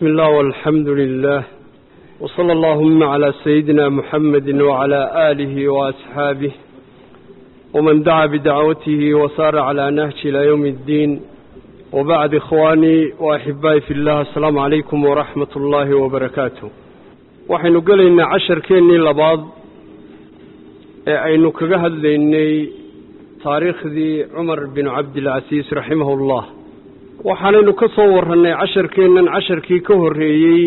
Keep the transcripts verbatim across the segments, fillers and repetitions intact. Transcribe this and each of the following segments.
بسم الله والحمد لله وصلى اللهم على سيدنا محمد وعلى آله وأصحابه ومن دعا بدعوته وسار على نهج إلى يوم الدين وبعد إخواني وأحبائي في الله السلام عليكم ورحمة الله وبركاته وحين قال إن عشر كيني لبعض أي نكجهد لإني تاريخ ذي عمر بن عبد العزيز رحمه الله waxaanaynu ka soo warranay casharkeennan casharkii ka horreeyey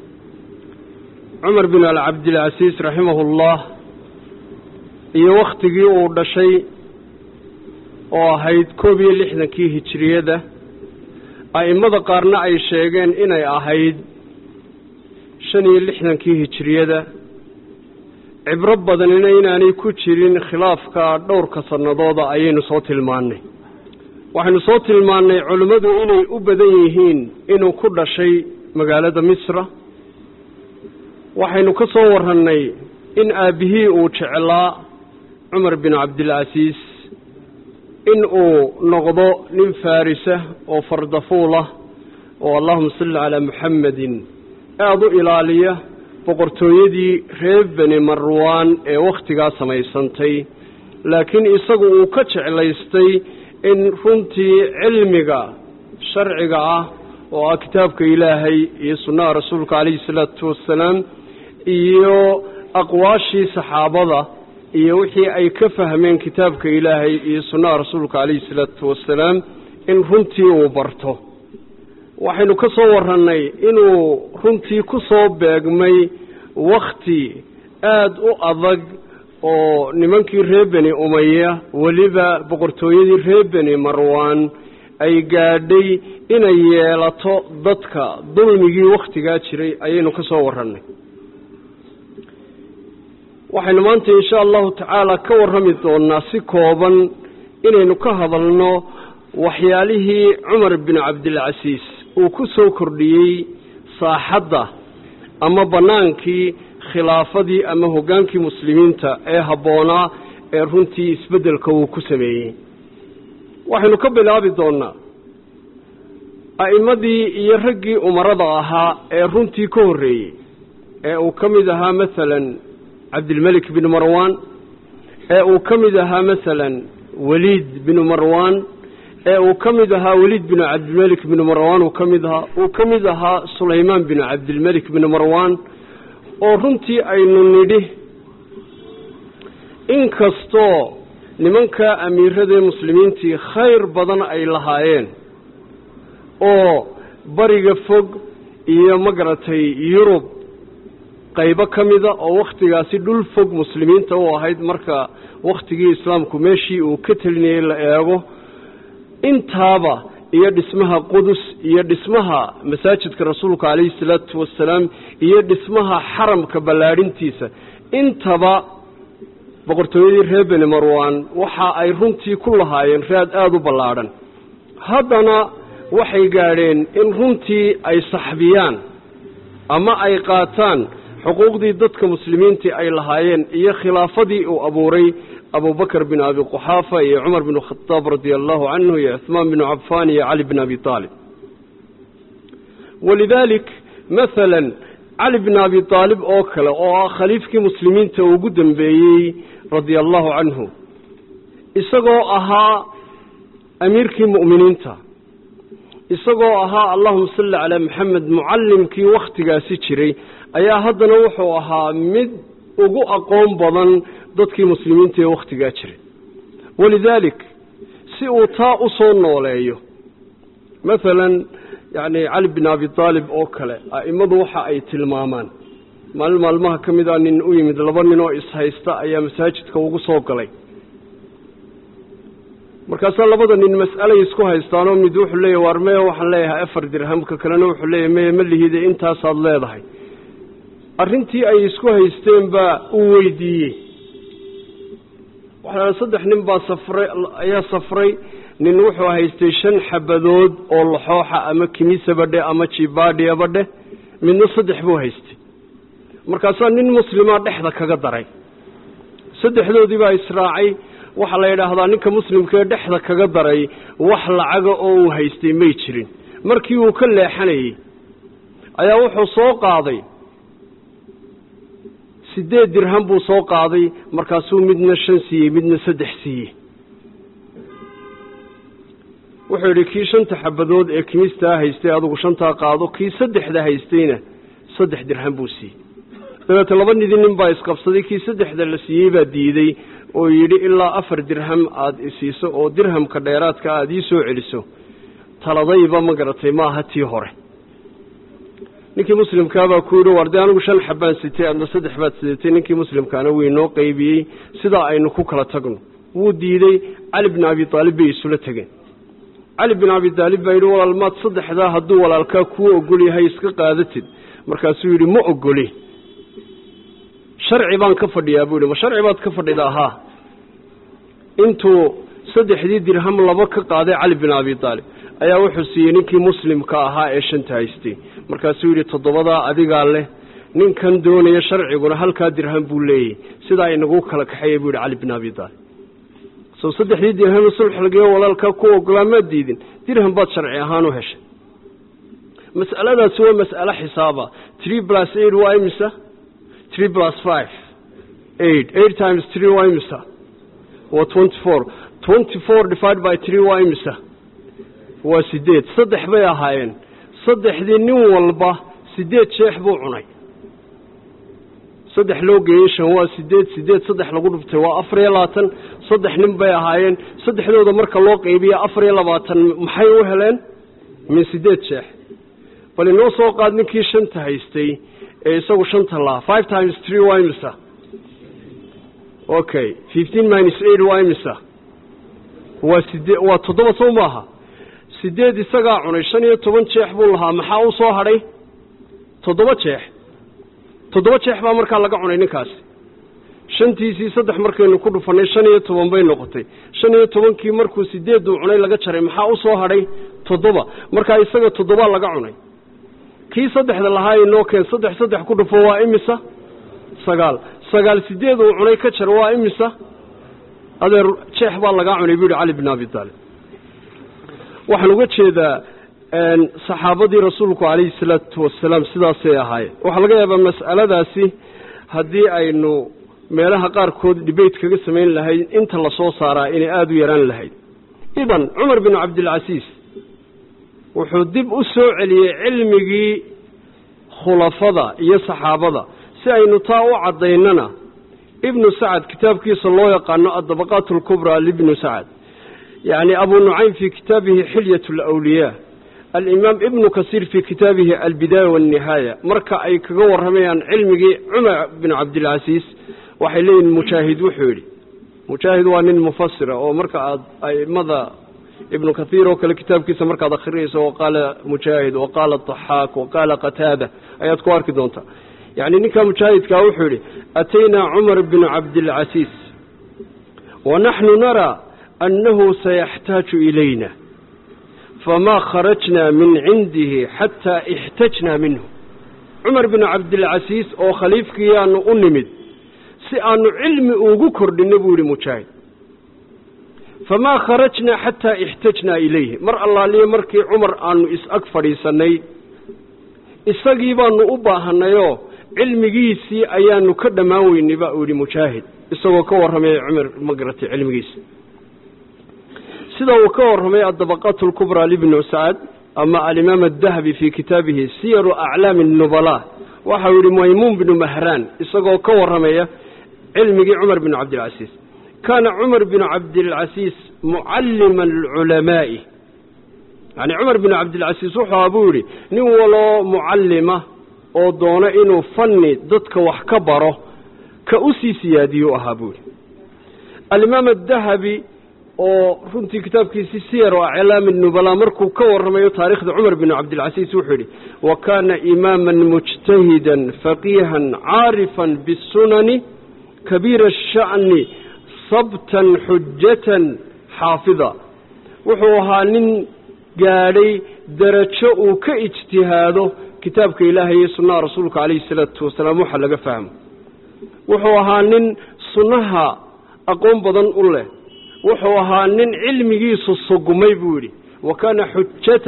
cumar bin al-cabdilcasiis raximahullah iyo wakhtigii uu dhashay oo ahayd koob iyo lixdankii hijriyada a'immada qaarna ay sheegeen inay ahayd shan iyo lixdankii hijriyada cibro badanina inaanay ku jirin khilaafka dhowrka sannadooda ayaynu soo tilmaannay waxaynu soo tilmaannay culimmadu inay u badan yihiin inuu ku dhashay magaalada misra waxaynu ka soo warrannay in aabbihii uu jeclaa cumar bin cabdilcasiis in uu noqdo nin farisa oo fardafuulah oo allahuma salli calaa muxamedin aada u ilaaliya boqortooyadii reer beni marwaan ee wakhtigaa samaysantay laakiin isagu uu ka jeclaystay in runtii cilmiga sharciga ah oo ah kitaabka ilaahay iyo sunnaha rasuulka calayhi salaatu wassalaam iyo aqwaashii saxaabada iyo wixii ay ka fahmeen kitaabka ilaahay iyo sunnaha rasuulka calayhi salaatu wassalaam in runtii uu barto waxaynu ka soo warrannay inuu runtii ku soo beegmay wakhti aada u adag oo nimankii reer beni umaya weliba boqortooyadii reer beni marwaan ay gaadhay inay yeelato dadka dulmigii wakhtigaa jiray ayaynu ka soo warrannay waxaynu maanta insha allahu tacaala ka warrami doonnaa si kooban inaynu ka hadalno waxyaalihii cumar bin cabdilcasiis uu ku soo kordhiyey saaxadda ama bannaankii khilaafadii ama hoggaankii muslimiinta ee habboonaa ee runtii isbeddelka uu ku sameeyey waxaynu ka bilaabi doonnaa a'immadii iyo raggii umarada ahaa ee runtii ka horreeyey ee uu ka mid ahaa masalan cabdilmelik binu marwaan ee uu ka mid ahaa masalan weliid binu marwaan ee uu ka mid ahaa weliid binu cabdilmelik binu marwaan uu ka mid ahaa uu ka mid ahaa sulaymaan binu cabdilmelik binu marwaan oo runtii aynu nidhi inkastoo nimanka amiiradee muslimiintii khayr badan ay lahaayeen oo bariga fog iyo magaratay yurub qaybo ka mida oo wakhtigaasi dhul fog muslimiinta u ahayd marka wakhtigii islaamku meeshii uu ka telinayay la eego intaaba iyo dhismaha qudus iyo dhismaha masaajidka rasuulka calayhi salaatu wassalaam iyo dhismaha xaramka ballaadhintiisa intaba boqortooyadii reer beni marwaan waxa ay runtii ku lahaayeen raad aada u ballaadhan haddana waxay gaadheen in runtii ay saxbiyaan ama ay qaataan xuquuqdii dadka muslimiintii ay lahaayeen iyo khilaafadii uu abuuray أبو بكر بن أبي قحافة يا عمر بن الخطاب رضي الله عنه يا عثمان بن عفان يا علي بن أبي طالب ولذلك مثلا علي بن أبي طالب أوكل أو خليفك مسلمين توجد بي رضي الله عنه إسقوا أها أميرك مؤمنين تا إسقوا أها اللهم صل على محمد معلمك وقت جاسيتشري أيا هذا نوحه أها مد ugu aqoon badan dadkii muslimiinta ee wakhtigaa jiray walidalik si uu taa u soo nooleeyo maalan yacni cali bin abi taalib oo kale a'immadu waxa ay tilmaamaan maalin maalmaha ka mid a nin u yimid laba nin oo ishaysta ayaa masaajidka ugu soo galay markaasaa labada nin mas'alay isku haystaanoo mid wuxuu leeyahy waar meye waxaan leeyahay afar dirham ka kalena wuxuu leeyahy meye ma lihide intaasaad leedahay arrintii ay isku haysteen baa uu weydiiyey waxaa saddex nin baa safray ayaa safray nin wuxuu haystay shan xabadood oo laxooxa ama kimisabadhe ama jibaadhiabadhe midna saddex buu haystay markaasaa nin muslimaa dhexda kaga daray saddexdoodii baa israacay waxaa la yidhaahdaa ninka muslimkaee dhexda kaga daray wax lacaga oo uu haystay may jirin markii uu ka leexanayey ayaa wuxuu soo qaaday sideed dirham buu soo qaaday markaasuu midna shan siiyey midna saddex siiyey wuxuu yidhi kii shanta xabadood ee kimistaa haystay adugu shantaa qaado kii saddexda haystayna saddex dirham buu siiyey dabeete laba nidi nin baa isqabsaday kii saddexda la siiyey baa diiday oo yidhi ilaa afar dirham aada isiiso oo dirhamka dheeraadka aada ii soo celiso taladayba ma garatay maaha tii hore ninkii muslimkaabaa ku yidhi war dee anigu shan xabaan sitay adna saddex baad sidatay ninkii muslimkaana way noo qaybiyey sidaa aynu ku kala tagno wuu diiday cali bin abi taalib bay isula tegeen cali bin abi taalib baa yidhi walaal maad saddexdaa hadduu walaalkaa kuu ogol yahay iska qaadatid markaasuu yidhi ma ogoli sharci baan ka fadhiyaa buu yidhi ma sharci baad ka fadhidaa haa intuu saddexdii dirham laba ka qaaday cali bin abi taalib ayaa wuxuu siiyey ninkii muslimka ahaa ee shanta haystay markaasuu yidhi toddobadaa adigaa leh ninkan doonaya sharciguna halkaa dirham buu leeyahy sidaa inagu kala kaxeeya buu yidhi cali bin abi taalib soo saddexdii dirham sulxilgeyo walaalkaa ku ogolaa maad diidin dirham baad sharci ahaan u heshay mas'aladaasi waa mas'alo xisaaba three plus eight waa imisa three plus five eight eight times three waa imisa waa twenty four twenty four divided by three waa imisa waa sideed saddex bay ahaayeen saddexdii nin walba sideed sheex buu cunay saddex loo geeyey shan waa sideed sideed saddex lagu dhuftay waa afar iyo labaatan saddex nin bay ahaayeen saddexdooda marka loo qaybiya afar iyo labaatan maxay u heleen min sideed sheex bal inoo soo qaad ninkii shanta haystay ee isagu shanta lahaa five times three waa imisa okay fifteen minus eight waa imisa waa sideed waa toddoba soo maaha sideed isagaa cunay shan iyo toban jeex buu lahaa maxaa u soo hadhay toddoba jeex toddoba jeex baa markaa laga cunay ninkaasi shantiisii saddex markaynu ku dhufannay shan iyo toban bay noqotay shan iyo tobankii markuu sideedduu cunay laga jaray maxaa u soo hadhay toddoba markaa isaga toddobaa laga cunay kii saddexda lahaa inoo keen saddex saddex ku dhufo waa imisa sagaal sagaal sideed uu cunay ka jar waa imisa adeer jeex baa lagaa cunay buu yidhi cali bin abi taalib waxaan uga jeedaa saxaabadii rasuulku calayhi salaatu wasalaam sidaasay ahaayeen waxaa laga yaabaa mas'aladaasi haddii aynu meelaha qaarkood debate kaga samayn lahayd inta la soo saaraa inay aada u yaraan lahayd idan cumar bin cabdilcasiis wuxuu dib u soo celiyey cilmigii khulafada iyo saxaabada si aynu taa u caddaynana ibnu sacad kitaabkiisa loo yaqaano addabaqaat alkubraa libnu sacad yacni abu nucaym fii kitaabihi xilyat alawliyaa alimaam ibnu kasiir fii kitaabihi albidaaya walnihaaya marka ay kaga warramayaan cilmigii cumar bin cabdilcasiis waxay leeyihin mujaahid wuxuu yidhi mujaahid waa nin mufasira oo marka aad aimada ibnu kaiir oo kale kitaabkiisa markaad akrinayso waqaala mujaahid waqaala daxaak waqaala qataada ayaad ku arki doontaa yacni ninkaa mujaahidkaa wuxuu yidhi ataynaa cumar binu cabdilcasiis wanaxnu naraa annahu sayaxtaaju ilayna famaa kharajnaa min cindihi xataa ixtajnaa minhu cumar binu cabdilcasiis oo khaliifkiiyaanu u nimid si aanu cilmi ugu kordhinno buu yidhi mujaahid famaa kharajnaa xataa ixtajnaa ilayhi mar allaaliye markii cumar aanu is-ag fadhiisannay isagii baanu u baahannayoo cilmigiisii ayaanu ka dhammaan weynay baa uu yidhi mujaahid isagoo ka warramaya cumar ma garatay cilmigiisa sida uu ka warramay addabaqaat alkubraa libnu sacad ama alimaam adahabi fii kitaabihi siyaru aclaami annubalaa waxau yidhi maymuun binu mahraan isagoo ka warramaya cilmigii cumar binu cabdilcasiis kaana cumar binu cabdilcasiis mucallima alculamaa'i yacni cumar binu cabdilcasiis wuxuu buu yidhi nin waloo mucallima oo doono inuu fanni dadka wax ka baro ka u sii siyaadiyuu ahaa buu yidhi alimaam adahabi oo runtii kitaabkiisii siyar o aclaami nubalaa markuu ka warramayo taarikhda cumar binu cabdilcasiis wuxuu yidhi wa kaana imaaman mujtahidan faqiihan caarifan bisunani kabiira asha'ni sabtan xujatan xaafida wuxuu ahaa nin gaadhay darajo uu ka ijtihaado kitaabka ilaahay iyo sunnaha rasuulka calayhi salaatu wasalaam waxa laga fahmo wuxuu ahaa nin sunnaha aqoon badan u leh wuxuu ahaa nin cilmigiisu sugmay buu yidhi wa kaana xujatan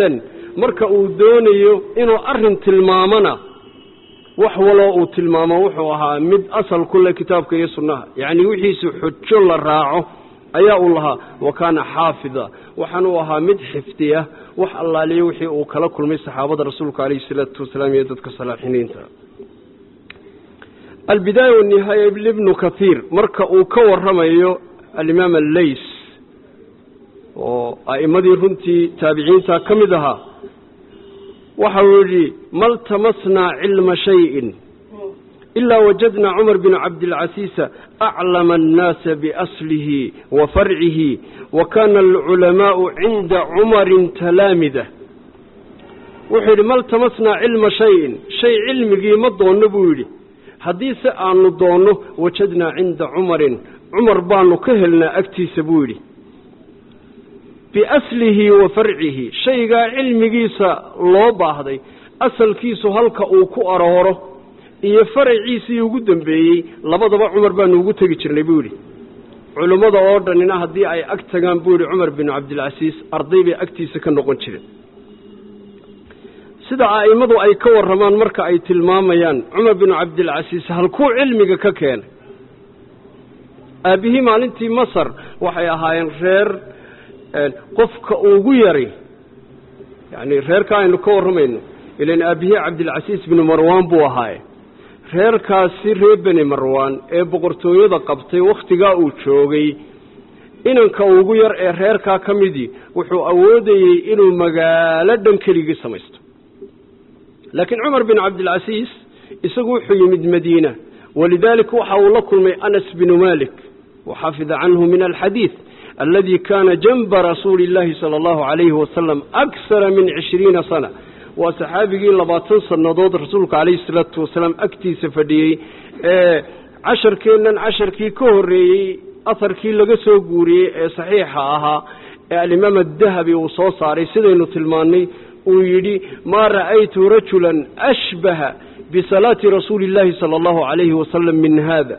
marka uu doonayo inuu arrin tilmaamana wax waloo uu tilmaamo wuxuu ahaa mid asal ku leh kitaabka iyo sunnaha yacni wixiisu xujo la raaco ayaa uu lahaa wa kaana xaafida waxaan uu ahaa mid xifdiya wax allaaliyo wixii uu kala kulmay saxaabada rasuulka calayhi salaatu wasalaam iyo dadka salaaxiniinta albidaaya walnihaaya ibnu kathiir marka uu ka warramayo alimaam allays oo a'immadii runtii taabiciinta ka mid ahaa waxa uu yidhi maltamasnaa cilma shayin ilaa wajadnaa cumar binu cabdilcasiisa aclama annaasa biaslihi wa farcihi wa kaana alculamaa'u cinda cumarin talaamida wuxuu yidhi maltamasnaa cilma shayin shay cilmigii ma doonno buu yidhi haddiise aanu doonno wajadnaa cinda cumarin cumar baanu ka helnaa agtiisa buu yidhi biaslihi wa farcihi shaygaa cilmigiisa loo baahday asalkiisu halka uu ku arooro iyo faraciisii ugu dambeeyey labadaba cumar baanu ugu tegi jirnay buu yidhi culummada oo dhanina haddii ay ag tagaan buu yidhi cumar binu cabdilcasiis arday bay agtiisa ka noqon jireen sida a'immadu ay ka warramaan marka ay tilmaamayaan cumar binu cabdilcasiis halkuu cilmiga ka keenay aabbihii maalintii masar waxay ahaayeen reer qofka ugu yari yacni reerka aynu ka warramayno ilan aabbihii cabdilcasiis binu marwaan buu ahaaye reerkaasi reer beni marwaan ee boqortooyada qabtay wakhtigaa uu joogay inanka ugu yar ee reerkaa ka midii wuxuu awoodayey inuu magaalo dhan keligii samaysto laakiin cumar bin cabdilcasiis isagu wuxuu yimid madiina walidaalika waxa uu la kulmay anas binu malik waxafida canhu min alxadiid aladi kaana janba rasuuli illaahi sala allahu calayhi wasalam aksara min cishriina sana waa saxaabigii labaatan sannadood rasuulka calayhi salaatu wasalaam agtiisa fadhiyey ee casharkeennan casharkii ka horreeyey aharkii laga soo guuriyey ee saxiixa ahaa ee alimaam adahabi uu soo saaray sidaynu tilmaannay uu yidhi maa ra'aytu rajulan ashbaha bisalaati rasuuli illaahi sala allahu calayhi wasalam min haada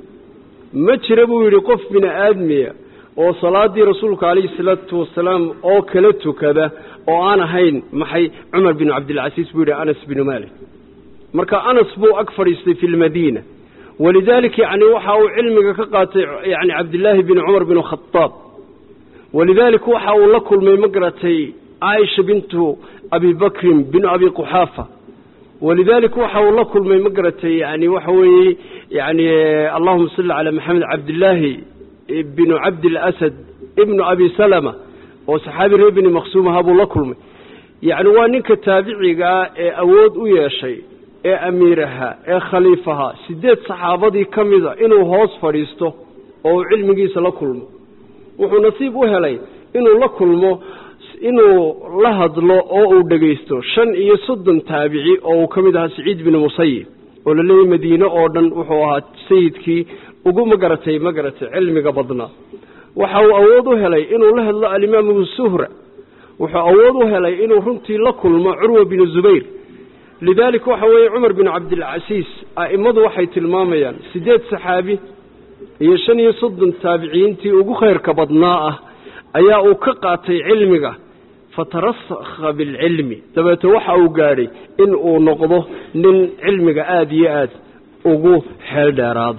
ma jira buu yidhi qof bini aadmiya oo salaaddii rasuulka calayhi salaatu wasalaam oo kala tukada oo aan ahayn maxay cumar binu cabdilcasiis buu yidhi anas binu malik marka anas buu ag fadhiistay fi lmadiina walidaalika yacni waxa uu cilmiga ka qaatay yani cabdillaahi binu cumar binu khadaab walidaalika waxa uu la kulmay ma garatay caaisha bintu abi bakrin binu abi quxaafa walidaalika waxa uu la kulmay ma garatay yani waxa weeye yani allahuma salli calaa maxamed cabdillaahi binu cabdilasad ibnu abi salama oo saxaabi reer bini maqsuum ahaa buu la kulmay yacni waa ninka taabicigaa ee awood u yeeshay ee amiiraha ee khaliifaha sideed saxaabadii ka mida inuu hoos fadhiisto oo uu cilmigiisa la kulmo wuxuu nasiib u helay inuu la kulmo inuu la hadlo oo uu dhegaysto shan iyo soddon taabici oo uu ka mid ahaa saciid binu musayib oo la leeyahy madiine oo dhan wuxuu ahaa sayidkii ugu magaratay magaratay cilmiga badnaa waxa uu awood u helay inuu la hadlo alimaam ibnu suhra wuxuu awood u helay inuu runtii la kulmo curwa binu zubayr lidaalika waxa weeye cumar binu cabdilcasiis a'immadu waxay tilmaamayaan sideed saxaabi iyo shan iyo soddon taabiciintii ugu khayrka badnaa ah ayaa uu ka qaatay cilmiga fatarasakha bilcilmi dabeete waxa uu gaadhay in uu noqdo nin cilmiga aada iyo aad ugu xeel dheeraada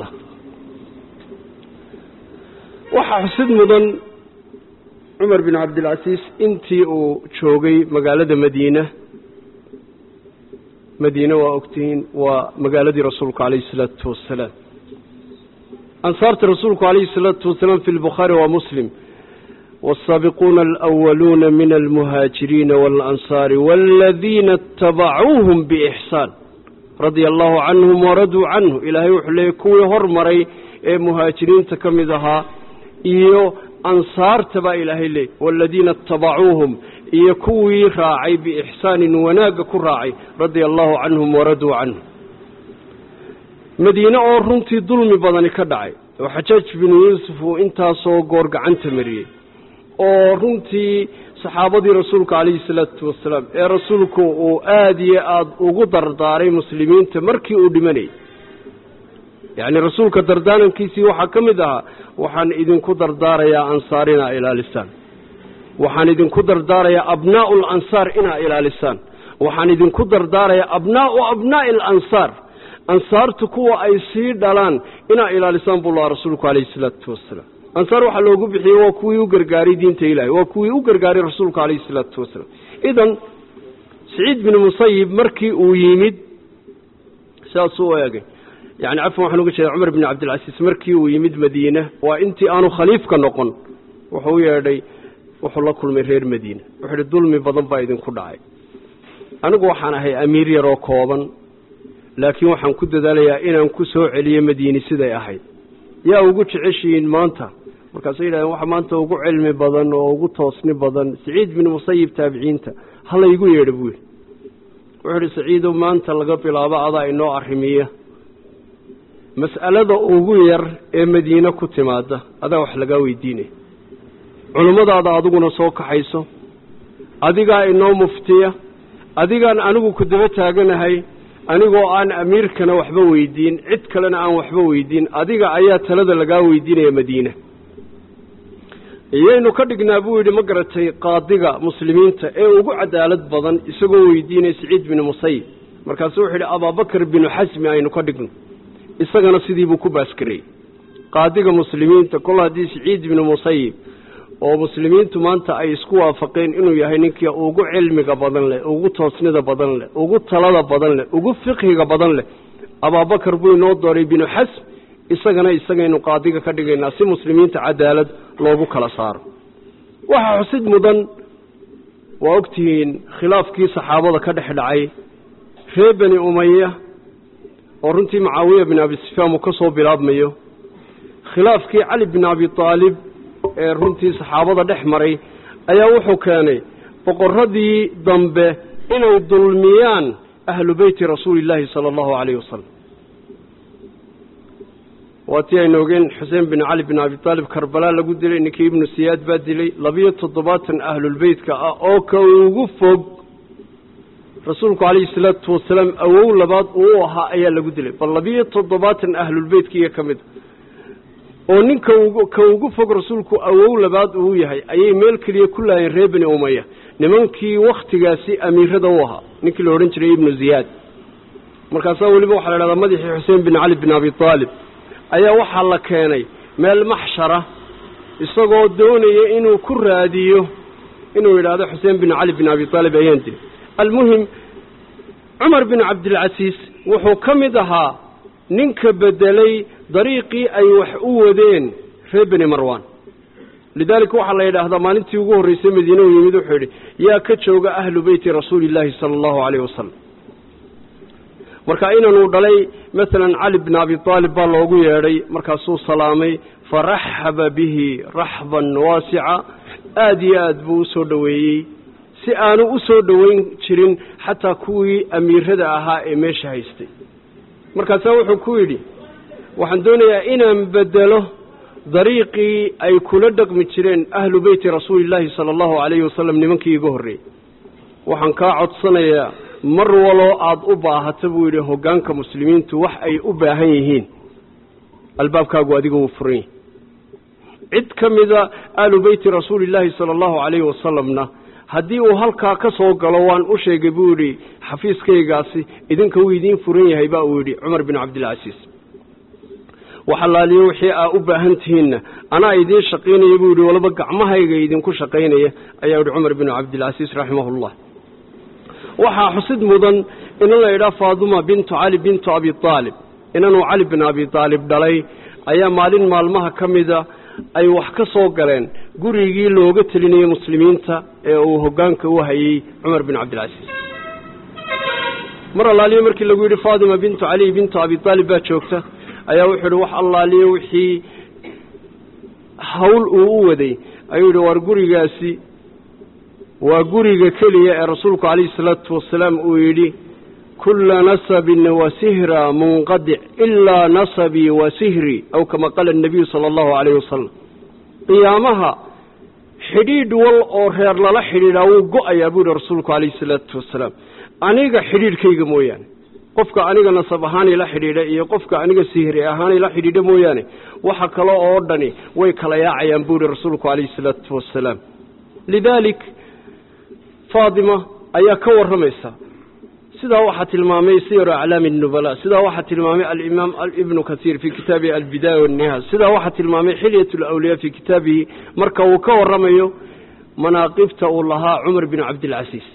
waxaa xusid mudan cumar bin cabdilcasiis intii uu joogay magaalada madiina madiine waa ogtihiin waa magaaladii rasuulku calayhi salaatu wasalaam ansaarta rasuulku calayhi salaatu wasalaam fi lbukhaari waa muslim والسابقون الأولون من المهاجرين والأنصار والذين اتبعوهم بإحسان رضي الله عنهم وردوا عنه إلهي وحليه كوي هرمري مهاجرين تكمدها إيو أنصار تبا إلهي لي والذين اتبعوهم إيو كوي راعي بإحسان وناق كراعي رضي الله عنهم وردوا عنه مدينة أورنتي ظلم بدني كدعي وحجاج بن يوسف وإنتا سو قرق عن تمريه oo runtii saxaabadii rasuulka calayhi salaatu wasalaam ee rasuulku uu aada iyo aada ugu dardaaray muslimiinta markii uu dhimanayay yacni rasuulka dardaarankiisii waxaa ka mid ahaa waxaan idinku dardaarayaa ansaarina ilaa lisaan waxaan idinku dardaarayaa abnaa'u alansaar inaa ilaalisaan waxaan idinku dardaarayaa abnaa'u abnaa'i alansaar ansaartu kuwa ay sii dhalaan inaa ilaalisaan buu lahaa rasuulku calayhi salaatu wasalaam ansaar waxaa loogu bixiyey waa kuwii u gargaaray diinta ilaahay waa kuwii u gargaaray rasuulku calayhi salaatu wasalaam idan saciid bin musayib markii uu yimid saasuu eegay yani cafwan waxaan uga jeedaa cumar bin cabdilcasiis markii uu yimid madiine waa intii aanu khaliifka noqon wuxuu u yeedhay wuxuu la kulmay reer madiine wuxuu yidhi dulmi badan baa idinku dhacay anigu waxaan ahay amiir yaroo kooban laakiin waxaan ku dadaalayaa inaan ku soo celiyo madiini siday ahayd yaa ugu jeceshihiin maanta markaasay yidhahdeen waxa maanta ugu cilmi badan oo ugu toosni badan saciid bin musayib taabiciinta hala igu yeedha buu yidhi wuxuu yidhi saciidow maanta laga bilaabo adaa inoo arrimiya mas'alada ugu yar ee madiine ku timaada adaa wax lagaa weydiinaya culummadaada adiguna soo kaxayso adigaa inoo muftiya adigaan anigu ku daba taaganahay anigoo aan amiirkana waxba weydiin cid kalena aan waxba weydiin adiga ayaa talada lagaa weydiinaya madiine iyaynu ka dhignaa buu yidhi ma garatay qaadiga muslimiinta ee ugu cadaalad badan isagoo weydiinaya saciid bin musayib markaasuu wuxuu yidhi abaabakar binu xasmi aynu ka dhigno isagana sidii buu ku baaskarayey qaadiga muslimiinta kol haddii saciid binu musayib oo muslimiintu maanta ay isku waafaqeen inuu yahay ninkii ugu cilmiga badan leh ugu toosnida badan leh ugu talada badan leh ugu fiqhiga badan leh abaabakar buu inoo dooray binu xasm isagana isagaynu qaadiga ka dhigaynaa si muslimiinta cadaalad loogu kala saaro waxaa xusid mudan waa ogtihiin khilaafkii saxaabada ka dhex dhacay reer bani umaya oo runtii mucaawiya bin abi sufyaan uu ka soo bilaabmayo khilaafkii cali bin abi aalib ee runtii saxaabada dhex maray ayaa wuxuu keenay boqorradii dambe inay dulmiyaan ahlu beyti rasuulillaahi sala allahu calayhi wasalam waatii aynu ogeen xuseen bin cali bin abi aalib karbala lagu dilay ninkii ibnu siyaad baa dilay labiyo toddobaatan ahlulbeytka ah oo ka ugu fog rasuulku calayhi salaatu wasalaam awow labaad uu ahaa ayaa lagu dilay bal labiyo toddobaatan ahlulbeytkiiyo ka mid oo ninka ka ugu fog rasuulku awow labaad uu yahay ayay meel keliya ku laayeen reer bani umaya nimankii wakhtigaasi amiirada u ahaa ninkii la odhan jiray ibnu ziyaad markaasaa weliba waxaa la dhahdaa madaxii xuseen bin cali bin abi aalib ayaa waxaa la keenay meel maxshara isagoo doonaya inuu ku raadiyo inuu yidhaahdo xuseen bin cali bin abi aalib ayaan dilay almuhim cumar bin cabdilcasiis wuxuu ka mid ahaa ninka bedelay dariiqii ay wax u wadeen reer beni marwan lidaalika waxaa la yidhaahdaa maalintii ugu horreysay madiine u yimid wuxuu yidhi yaa ka jooga ahlu beyti rasuulillaahi sala allahu calayhi wasalam marka inanuu dhalay maalan cali bin abi aalib baa loogu yeedhay markaasuu salaamay faraxaba bihi raxban waasica aada iyo aad buu usoo dhoweeyey si aanu u soo dhoweyn jirin xataa kuwii amiirada ahaa ee meesha haystay markaasaa wuxuu ku yidhi waxaan doonayaa inaan bedelo dariiqii ay kula dhaqmi jireen ahlu beyti rasuulillaahi sala allahu calayhi wasalam nimankii iga horreeyey waxaan kaa codsanayaa mar waloo aada u baahata buu yidhi hoggaanka muslimiintu wax ay u baahan yihiin albaabkaagu adiga wuu furan yahay cid ka mida ahlu beyti rasuulillaahi sala allahu calayhi wasalamna haddii uu halkaa ka soo galo waan u sheegay buu yidhi xafiiskaygaasi idinka wuu idiin furan yahay baa uu yidhi cumar bin cabdilcasiis waxalaaliyo wixii aa u baahan tihiinna anaa idiin shaqaynaya buu yidhi walba gacmahayga idinku shaqaynaya ayaa yidhi cumar bin cabdilcasiis raximahullah waxaa xusid mudan inan la yidhaha faaduma bintu cali bintu abi aalib inanuu cali bin abi aalib dhalay ayaa maalin maalmaha ka mida ay wax ka soo galeen gurigii looga telinayey muslimiinta ee uu hoggaanka u hayey cumar bin cabdilcasiis mar allaaliye markii lagu yidhi faadima bintu cali bintu abi aalib baa joogta ayaa wuxuu yidhi wax allaaliye wixii hawl uu u waday ayuu yidhi war gurigaasi waa guriga keliya ee rasuulku calayhi salaatu wasalaam uu yidhi kulla nasabin wa sihra munqadic ilaa nasabii wa sihrii aw kama qaala annabiyu sala allahu calayhi wasalam qiyaamaha xidhiidh wal oo reer lala xidhiidhaa wuu go-ayaa buu yidhi rasuulku calayhi salaatu wasalaam aniga xidhiidhkayga mooyaane qofka aniga nasab ahaan ila xidhiidha iyo qofka aniga sihri ahaan ila xidhiidha mooyaane waxa kale oo dhani way kala yaacayaan buu yidhi rasuulku calayhi salaatu wasalaam lidalik faatima ayaa ka warramaysa sidaa waxaa tilmaamay siyar aclaami الnubala sidaa waxaa tilmaamay alimaam ibnu kasiir fi kitaabihi albidaaya wالnihaaya sidaa waxaa tilmaamay xilyaة اlawliyaa fi kitaabihi marka uu ka warramayo manaaqibta uu lahaa cumar bin cabdilcasiis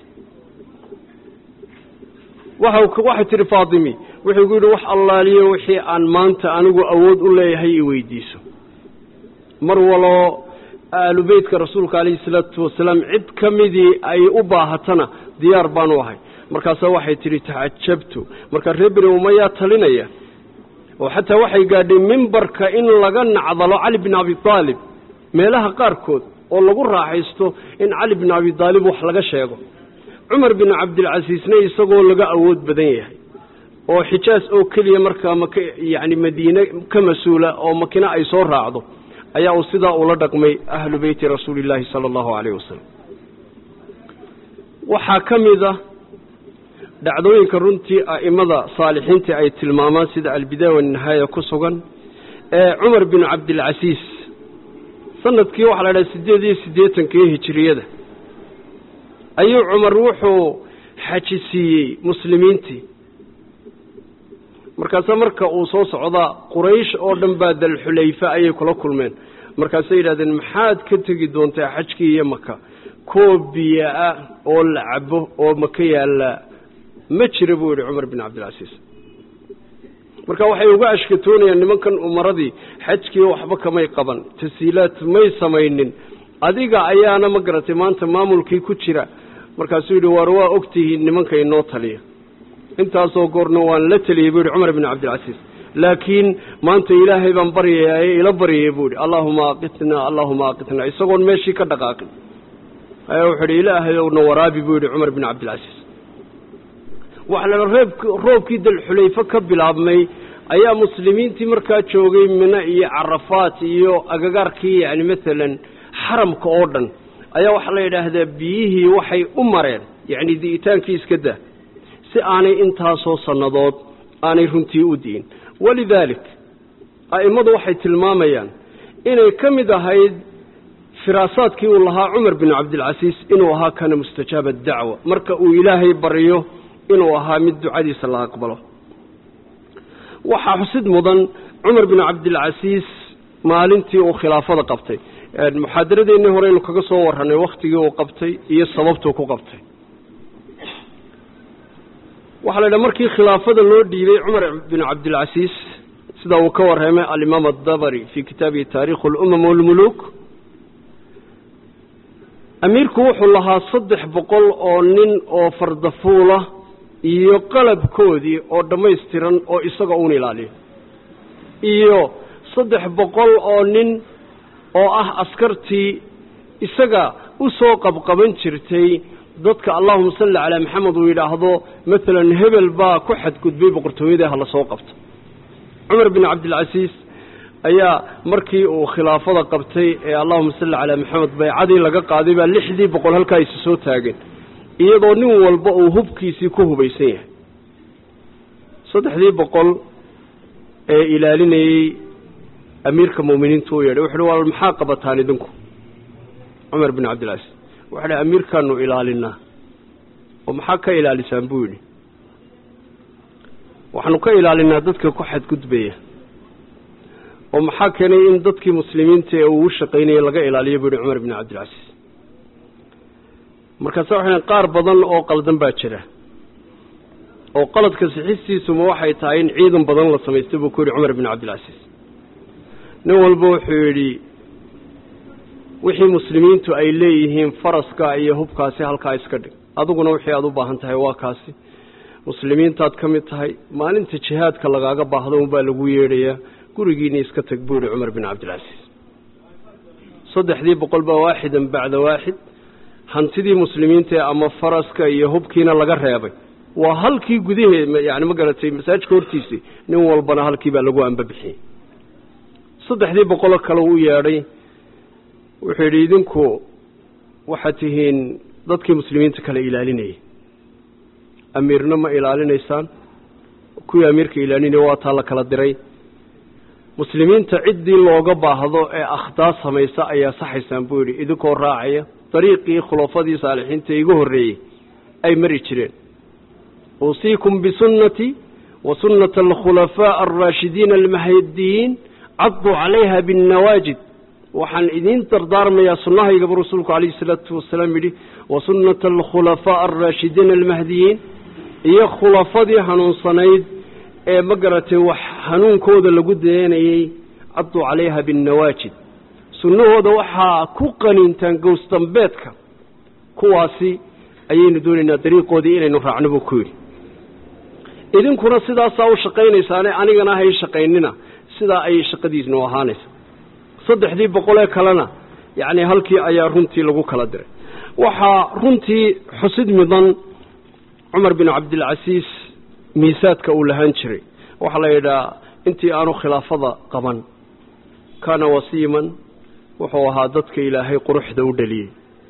waxay tihi faatimi wuxuu ku yidhi wax allaaliyo wixii aan maanta anigu awood u leeyahay i weydiiso mar waloo aalu beytka rasuulka calayhi salaatu wasalaam cid ka midii ay u baahatana diyaar baanu ahay markaasaa waxay tidhi tacajabtu markaa reer beni umayaa talinaya oo xataa waxay gaadhay mimbarka in laga nacdalo cali bin abi aalib meelaha qaarkood oo lagu raaxaysto in cali bin abi aalib wax laga sheego cumar bin cabdilcasiisna isagoo laga awood badan yahay oo xijaas oo keliya markaa maka yacni madiine ka mas-uula oo makina ay soo raacdo ayaa uu sidaa ula dhaqmay ahlu beyti rasuulillaahi sala allahu calayhi wasalam waxaa ka mid ah dhacdooyinka runtii a'imada saalixiinta ay tilmaamaan sida albidaaya wanihaaya ku sugan ee cumar bin cabdilcasiis sanadkii waxaa la dhaha siddeed iyo siddeetankii hijiriyada ayuu cumar wuxuu xajisiiyey muslimiintii markaase marka uu soo socdaa quraysh oo dhan baa dalxulayfa ayay kula kulmeen markaasay yidhahdeen maxaad ka tegi doontaa xajkii iyo maka koob biyo ah oo la cabo oo maka yaallaa ma jira buu yidhi cumar bin cabdilcasiis marka waxay uga ashkatoonayaan nimankan umaradii xajkii waxba kamay qaban tasiilaad may samaynin adiga ayaana ma garatay maanta maamulkii ku jira markaasuu yidhi waar waa ogtihiin nimanka inoo taliya intaasoo goorna waan la taliyey buu yidhi cumar bin cabdilcasiis laakiin maanta ilaahay baan baryayaa ila baryayay buu yidhi allaahuma aqitnaa allaahuma aqitnaa isagoon meeshii ka dhaqaaqin ayaa wuxuu yidhi ilaahay owna waraabi buu yidhi cumar bin cabdilcasiis waxa la reeb roobkii dalxulayfa ka bilaabmay ayaa muslimiintii markaa joogay mina iyo carafaat iyo agagaarkii yacni maalan xaramka oo dhan ayaa waxaa la yidhaahdaa biyihii waxay u mareen yacni di'itaankii iska dah si aanay intaasoo sannadood aanay runtii u di'in walidaalik a'immadu waxay tilmaamayaan inay ka mid ahayd firaasaadkii uu lahaa cumar bin cabdilcasiis inuu ahaa kana mustajaaba dacwa marka uu ilaahay baryo inuu ahaa mid ducadiisa la aqbalo waxaa xusid mudan cumar bin cabdilcasiis maalintii uu khilaafada qabtay muxaadaradeennii horeynu kaga soo warranay wakhtigii uu qabtay iyo sababtuu ku qabtay waxaa la yidhaha markii khilaafada loo dhiibay cumar bin cabdilcasiis sida uu ka warramay alimaam addabari fii kitaabihi taarikhu alumam walmuluuk amiirku wuxuu lahaa saddex boqol oo nin oo fardafuula iyo qalabkoodii oo dhammaystiran oo isaga uun ilaaliyo iyo saddex boqol oo nin oo ah askartii isaga u soo qabqaban jirtay dadka allahuma salli calaa maxamed uu yidhaahdo maalan hebel baa ku xadgudbay boqortooyadii hala soo qabto cumar bin cabdilcasiis ayaa markii uu khilaafada qabtay ee allahuma salli calaa maxamed baycadii laga qaaday baa lixdii boqol halkaa isa soo taageen iyadoo nin walba uu hubkiisii ku hubaysan yahay saddexdii boqol ee ilaalinayey amiirka mu'miniintu u yeedhay wuxu uhi wal maxaa qabataan idinku cumar bin cabdilcasiis wuxuu idhi amiirkaanu ilaalinaa oo maxaa ka ilaalisaan buu yidhi waxaanu ka ilaalinaa dadka ku xadgudbaya oo maxaa keenay in dadkii muslimiinta ee uu u shaqaynayay laga ilaaliyo buu yidhi cumar bin cabdilcasiis markaase waxay qaar badan oo qaldan baa jira oo qaladka sixistiisuma waxay tahay in ciidan badan la samaystay buu ku yidhi cumar bin cabdilcasiis nin walba wuxuu yidhi wixii muslimiintu ay leeyihiin faraska iyo hubkaasi halkaa iska dhig adiguna wixii aad u baahan tahay waa kaasi muslimiintaad ka mid tahay maalinta jihaadka lagaaga baahdo unbaa lagu yeedhayaa gurigiina iska tag buu yidhi cumar bin cabdilcasiis saddexdii boqol baa waaxidan bacda waaxid hantidii muslimiinta ama faraska iyo hubkiina laga reebay waa halkii gudahee yani ma garatay masaajidka hortiisii nin walbana halkii baa lagu ambabixiyey saddexdii boqoloo kale uu yeedhay wuxuu yidhi idinku waxaad tihiin dadkii muslimiinta kale ilaalinayay amiirna ma ilaalinaysaan kuwii amiirka ilaalinaya waa taa la kala diray muslimiinta ciddii looga baahdo ee akhtaa samaysa ayaa saxaysaan buu yidhi idinkoo raacaya dariiqii khulafadii saalixiinta igu horreeyey ay mari jireen. uusiikum bisunnati wa sunnata alkhulafaa alraashidiina almahdiyiin cadduu calayha binnawaajid. waxaan idiin dardaarmayaa sunnahaygaba rasuulku calayhi salaatu wasalaam yidhi wa sunnata alkhulafaa alraashidiina almahdiyiin, iyo khulafadii hanuunsanayd ee ma garatay wax hanuunkooda lagu dayanayey cadduu calayha binnawaajid. sunnahooda waxaa ku qaniintaan gowsdambeedka. kuwaasi ayaynu doonaynaa dariiqoodii inaynu raacno buu ku yidhi. idinkuna sidaasaa u shaqaynaysaane anigana hay shaqaynina, sidaa ayay shaqadiisnu ahaanaysa. saddexdii boqolee kalena yacni halkii ayaa runtii lagu kala diray. waxaa runtii xusid mudan cumar bin cabdilcasiis miisaadka uu lahaan jiray. waxaa la yidhaha intii aanu khilaafada qaban kaana wasiiman, wuxuu ahaa dadka ilaahay quruxda u dhaliyey.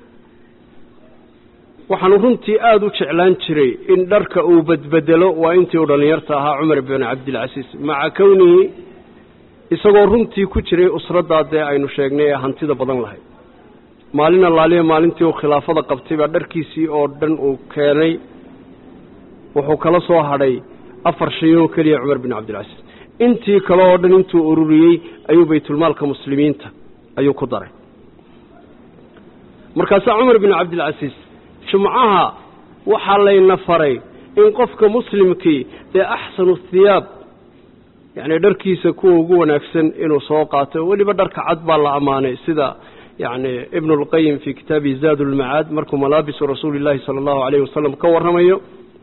waxaanu runtii aada u jeclaan jiray in dharka uu badbedelo waa intii uu dhallinyarta ahaa cumar bin cabdilcasiis, maca kownihi isagoo runtii ku jiray usraddaa dee aynu sheegnay ee hantida badan lahayd. maalin allaaliya maalintii uu khilaafada qabtay baa dharkiisii oo dhan uu keenay. wuxuu kala soo hadhay afar shay oo keliya cumar bin cabdilcasiis. intii kale oo dhan intuu ururiyey ayuu baytulmaalka muslimiinta ayuu ku daray. markaasaa cumar bin cabdilcasiis jumcaha waxaa layna faray in qofka muslimkii dee axsanu thiyaab, yacni dharkiisa kuwa ugu wanaagsan inuu soo qaato. weliba dharka cad baa la ammaanay, sida yacni ibnu lqayim fii kitaabihi zaadu lmacaad markuu malaabisu rasuuli llaahi sala allahu calayhi wasalam ka warramayo.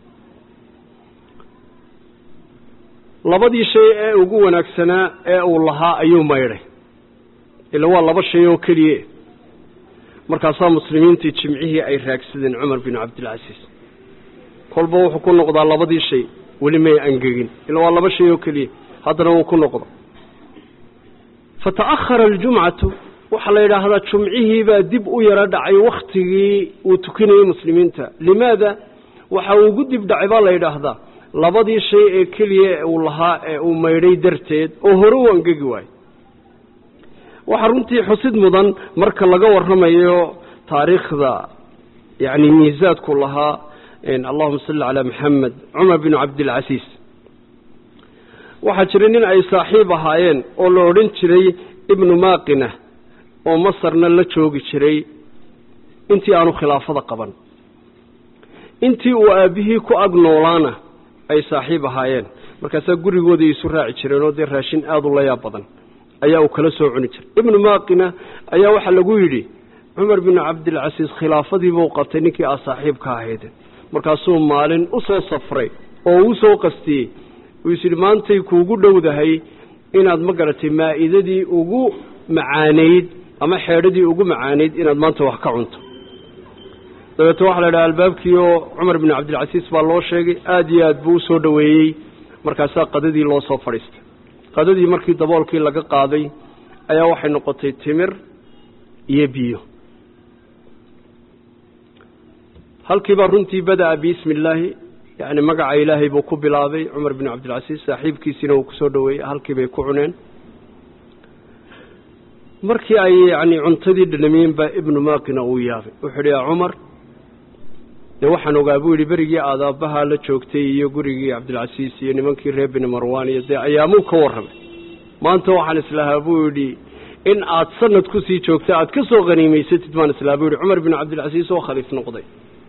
labadii shay ee ugu wanaagsanaa ee uu lahaa ayuu maydhay, ila waa laba shay oo keliye. markaasaa muslimiintii jimcihii ay raagsadeen cumar bin cabdilcasiis. kolba wuxuu ku noqdaa labadii shay weli may angegin, ila waa laba shay oo keliya, haddana wuu ku noqda. fata'ahara aljumcatu, waxaa la yidhaahdaa jumcihii baa dib u yaro dhacay wakhtigii uu tukinayey muslimiinta. limaada? waxa uu ugu dib dhacay baa la yidhaahdaa labadii shay ee keliya ee uu lahaa ee uu maydhay darteed oo hore u angegi waayo. waxaa runtii xusid mudan marka laga warramayo taariikhda yacni miisaadku lahaa allahuma salli calaa maxamed cumar bin cabdilcasiis. waxaa jiray nin ay saaxiib ahaayeen oo la odhan jiray ibnu maaqina, oo masarna la joogi jiray intii aanu khilaafada qaban. intii uu aabbihii ku ag noolaana ay saaxiib ahaayeen. markaasaa gurigooda isu raaci jireen oo dee raashin aada u layaab badan ayaa uu kala soo cuni jiray. ibnu maaqina ayaa waxaa lagu yidhi cumar bin cabdilcasiis khilaafadiibuu qabtay ninkii aa saaxiibka ahayd. markaasuu maalin u soo safray oo uu soo qastiyey. uu is yidhi maantay kuugu dhowdahay inaad ma garatay maa'idadii ugu macaanayd ama xeedhadii ugu macaanayd inaad maanta wax ka cunto. dabeetna waxaa la yidhaha albaabkii oo cumar bin cabdilcasiis baa loo sheegay, aada iyo aad buu u soo dhoweeyey. markaasaa qadadii loo soo fadhiistay. qadadii markii daboolkii laga qaaday ayaa waxay noqotay timir iyo biyo. halkiibaa runtii bada'a biismi illaahi, yacni magaca ilaahay buu ku bilaabay cumar bin cabdilcasiis. saaxiibkiisiina uu kusoo dhoweeyey, halkii bay ku cuneen. markii ay yacni cuntadii dhanamiyeen baa ibnu maaqina uu yaabay. wuxuu yidhi yaa cumar, dee waxaan ogaa buu yidhi berigii aad aabbahaa la joogtay iyo gurigii cabdilcasiis iyo nimankii reer bini marwan iyo dee ayaamuu ka warramay. maanta waxaan islahaa buu yidhi in aad sanad kusii joogta aad ka soo qaniimaysatid baan islahaa buu yidhi cumar bin cabdilcasiis oo khaliif noqday.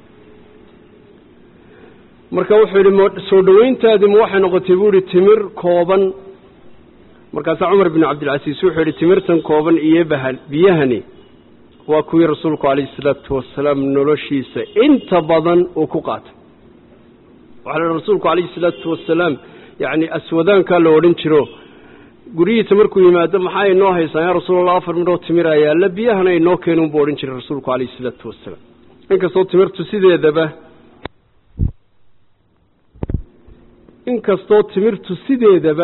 marka wuxuu yidhi soo dhoweyntaadii ma waxay noqotay buu yidhi timir kooban. markaasaa cumar bin cabdilcasiis wuxuu yidhi timirtan kooban iyo bahan biyahani waa kuwii rasuulku calayhi salaatu wasalaam noloshiisa inta badan uu ku qaatay. waxaa la rasuulku calayhi salaatu wasalaam yacni aswadaankaa la odhan jiro guryihiisa markuu yimaado maxaa inoo haysaan yaa rasuulallah, afar midhoo timira yaalla, biyahana inoo keenun buu odhan jiray rasuulku calayhi salaatu wasalaam. inkastoo timirtu sideedaba inkastoo timirtu sideedaba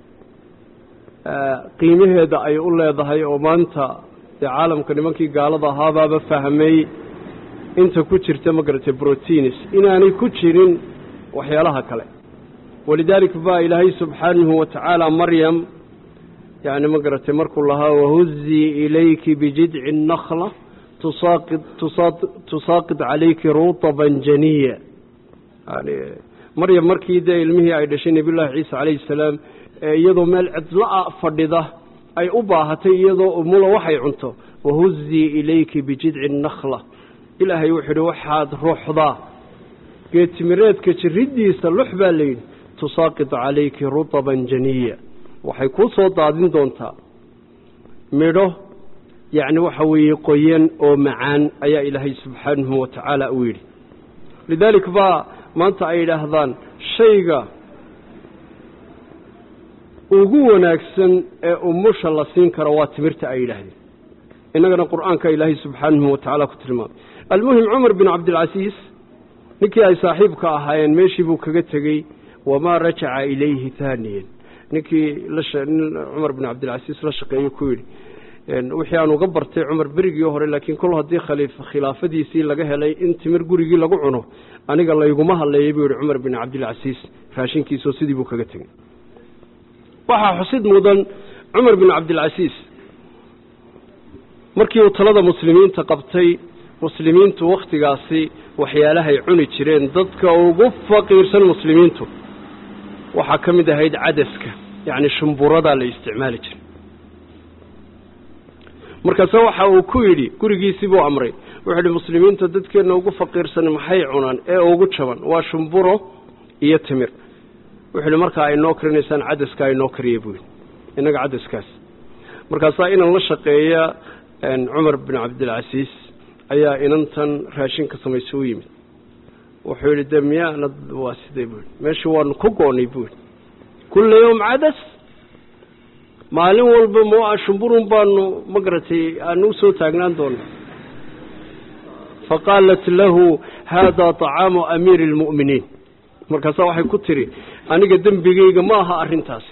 qiimaheeda ay u leedahay oo maanta dee caalamka nimankii gaalada ahaabaaba fahmay inta ku jirta ma garatay brotiinis inaanay ku jirin waxyaalaha kale. walidaalika baa ilaahay subxaanahu watacaala maryam yacni ma garatay markuu lahaa wahuzii ilayki bijidci nakla تساقط تساقط تساقط عليك رطبا جنيا يعني مريم markii de ilmihii ay dhashay nabi allah ciisa alayhi salaam iyadoo meel cidla fadhida ay u baahatay iyadoo umulo waxay cunto wahuzzi ilayki bijid'i an-nakhla ilaahay wuxuu waxaad ruuxda geed timireedka jiridiisa luxba leey tusaaqit alayki rutaban janiya waxay ku soo daadin doontaa midho يعني waxa weeye qoyan oo macaan ayaa ilaahay subhanahu wa ta'ala u yiri lidalika ba maanta ay yiraahdaan shayga ugu wanaagsan ee umusha la siin karo waa timirta ay yiraahdeen inagana quraanka ilaahay subhanahu wa ta'ala ku tilmaamay almuhim umar bin abd al-aziz ninkii ay saaxiibka ahaayeen meeshii buu kaga tagay wama raja'a ilayhi thaniyan ninkii la umar bin abd al-aziz la shaqeeyay ku yiri wixii aan uga bartay Umar birigii hore laakiin kul hadii khaliif khilaafadiisii laga helay in timir gurigii lagu cuno aniga la iguma haleeyay buu Umar bin Abdul Aziz raashinkiisa sidii buu kaga tagay waxa xusid mudan Umar bin Abdul Aziz markii uu talada muslimiinta qabtay muslimiintu waqtigaasi waxyaalaha ay cuni jireen dadka ugu faqiirsan muslimiintu waxa kamid ahayd cadaska yani shumburada la isticmaali jiray markaas waxa uu ku yiri gurigiisii buu amray wuxuu muslimiinta dadkeena ugu faqiirsan maxay cunaan ee ugu jaban waa shumburo iyo timir wuxuu markaa ay noo karinaysan cadaska ay noo kariye buu inaga cadaskaas markaas inaan la shaqeeya Umar bin Abdul Aziz ayaa inantan raashin ka sameeyay u yimid wuxuu yiri damiyana waa sidee buu meesha waan ku goonay buu kullu yawm cadas maalin walba ma ashburun baanu magratay aanu soo taagnaan doon faqalat lahu hada ta'amu amir almu'minin markaas waxay ku tiri aniga dambigeyga ma aha arintaas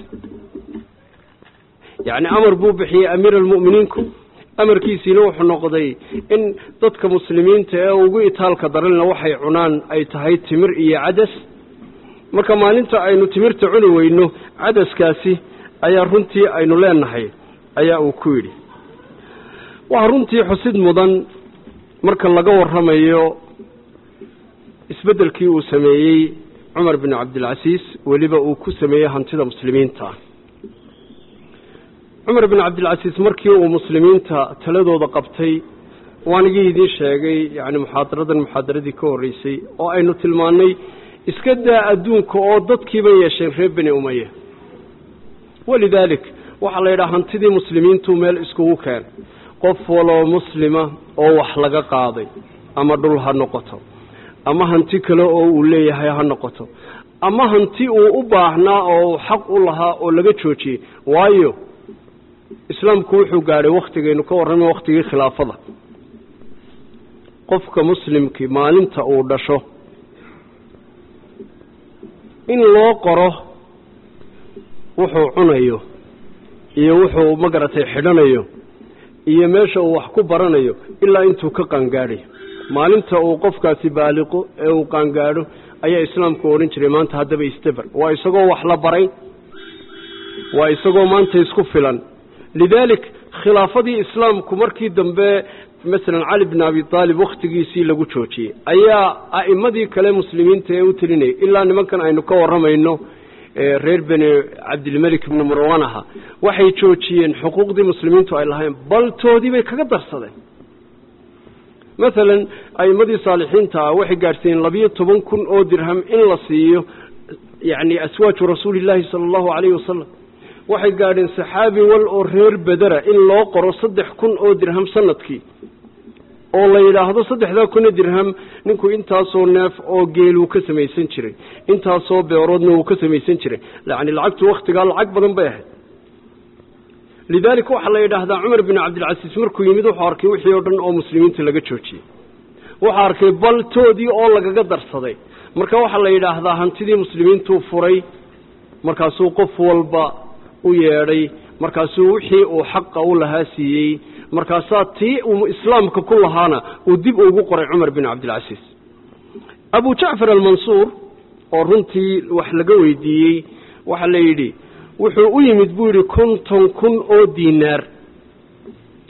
yaani amar buu bixiyay amir almu'minin ku amarkiisina wuxuu noqday in dadka muslimiinta ee ugu itaalka daran waxay cunaan ay tahay timir iyo cadas marka maalinta aynu timirta cuni weyno cadaskaasi ayaa runtii aynu leenahay ayaa uu ku yiri waa runtii xusid mudan marka laga warramayo isbedelkii uu sameeyay Umar bin Abdul Aziz waliba uu ku sameeyay hantida muslimiinta Umar bin Abdul Aziz markii uu muslimiinta taladooda qabtay waanigii idin sheegay yani muhaadaradan muhaadaradii ka horeysay oo aynu tilmaanay iska daa adduunka oo dadkiiba yeesheen reer bani umayya ولذلك waxa la yiraahdaa hantidii muslimiintu meel iskugu keen qof walo muslima oo wax laga qaaday ama dhul ha noqoto ama hanti kale oo uu leeyahay ha noqoto ama hanti uu u baahnaa oo xaq u lahaa oo laga joojiyay waayo islaamku wuxuu gaaray waqtigeenu ka warramay waqtigii khilaafada qofka muslimkii maalinta uu dhasho in loo qoro wuxuu cunayo iyo wuxuu magaratay xidhanayo iyo meesha uu wax ku baranayo ilaa intuu ka qaangaadhay maalinta uu qofkaasi baaliqo ee uu qaangaadho ayaa islaamku oran jiray maanta hadaba istabar waa isagoo wax la baray waa isagoo maanta isku filan lidalik khilaafadii islaamku markii dambe مثلا علي بن أبي طالب وقتgiisii lagu joojiyay ayaa aa'imadii kale muslimiinta ee u tirinay ilaa nimankan aynu ka waramayno reer bani Abdul Malik ibn Marwan aha waxay joojiyeen xuquuqdii muslimiintu ay lahayn bal toodii bay kaga darsadeen مثلا aa'imadii saalixiinta waxay gaarsiin labiyo toban kun oo dirham in la siiyo yani aswaaju rasuulillahi sallallahu alayhi wasallam waxay gaadheen saxaabi wal oo reer badara in loo qoro saddex kun oo dirham sanadkii oo la yiraahdo saddexda kun dirham ninku intaasoo neef oo geel uu ka sameeysan jiray intaasoo beeroodna uu ka sameeysan jiray laani lacagtu waqtiga lacag badan bay ahayd lidalik waxa la yiraahdaa Umar bin Abdul Aziz markuu yimid wuxuu arkay wixii oo dhan oo muslimiinta laga joojiyay wuxuu arkay baltoodii oo lagaga darsaday marka waxa la yiraahdaa hantidii muslimiintu furay markaasuu qof walba u yeeray markaasuu wixii uu xaq u lahaa siiyay markaasaa tii uu islaamka ku lahaana uu dib ugu qoray Umar bin Abdul Aziz Abu Ja'far al-Mansur oo runtii wax laga weydiiyay waxa la yiri wuxuu u yimid buu yiri konton kun oo diinaar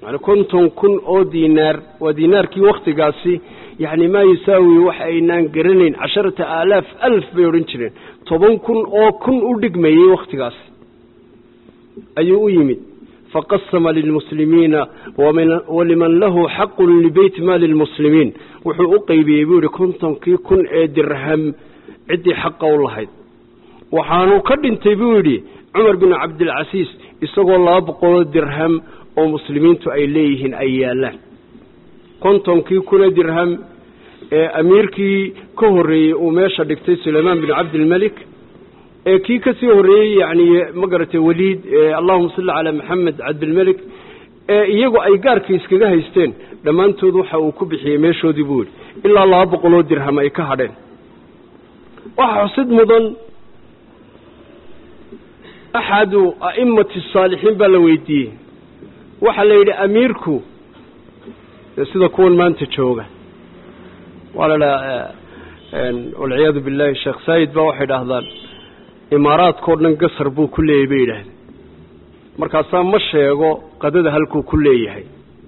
يعني كنتم كن أو دينار ودينار كي وقت قاسي يعني ما يساوي وحينان قرنين عشرة آلاف ألف بيورنشرين طبعا كن أو كن أودق مي وقت قاسي أيو يمد فقسم للمسلمين ومن ولمن له حق لبيت مال المسلمين وحقوقي بيبوري كنتم كي كن درهم عدي حق والله وحانو كدن تبوري عمر بن عبد العزيز يسقوا الله بقول درهم ومسلمين تأيليهن أيالان كنتم كي كن درهم أمير كي كهري وماشى دكتور سليمان بن عبد الملك كي كسيوري يعني مقرة وليد اللهم صل على محمد عبد الملك يجوا أي جار كيس كذا هيستين لما أنتوا ضحى وكبحي ماشوا ديبول إلا الله بقولوا درهم أي كهرين وحصد مضن أحد أئمة الصالحين بلويدي وحلي أميركو سيدا كون ما أنت تشوغه ولا لا والعياذ بالله الشيخ سيد بوحد أهضال إمارات كورن قصر بو كله بيده مركزان مش يجو قدد هلكو كله يهي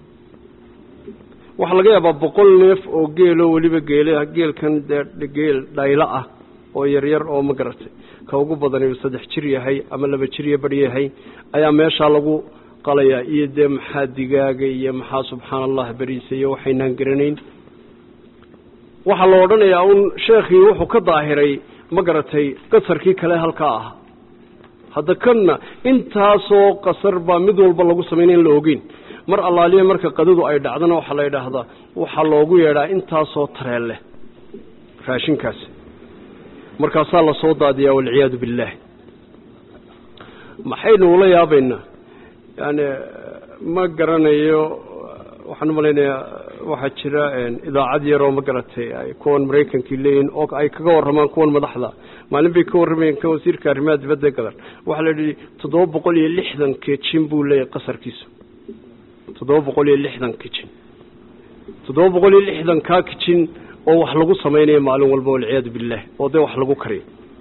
وحلقة بقول نف أو جيلو ولي بجيله جيل كان جيل دايلة أو يرير أو مقرته كوجو بدني بصدق شريه هاي أما بشريه بريه هاي أيام ما شاء الله قال يا يدم حد دقاقي يا محا سبحان الله بريسي وحين قرنين وحلورنا يا أون شيخي وحو كظاهري مقرتي قصر كي كله هالكاه هذا كنا انت سو قصر بمدول بلغو سمينين لوجين مر الله ليه مرك قدودو أي دعنا وحلا يدهذا وحلوجو يدا انت سو تريله فاشين كاس مركز الله صوت داديا والعياذ بالله ما حين ولا يا بينا يعني ما قرنا يو وحنا ملينا واحد شراء إذا عاد يرى ما قرته يكون أمريكان كلين أو أي كور ما يكون مدحضة ما نبي كور من كوسير كريمات بدأ قدر وحلا تضرب بقولي لحدا كتشين بولا قصر كيسو تضرب بقولي لحدا كتشين تضرب بقولي لحدا كاكتشين أو وحلقوا صميني معلوم والبول العياذ بالله وده وحلقوا كريم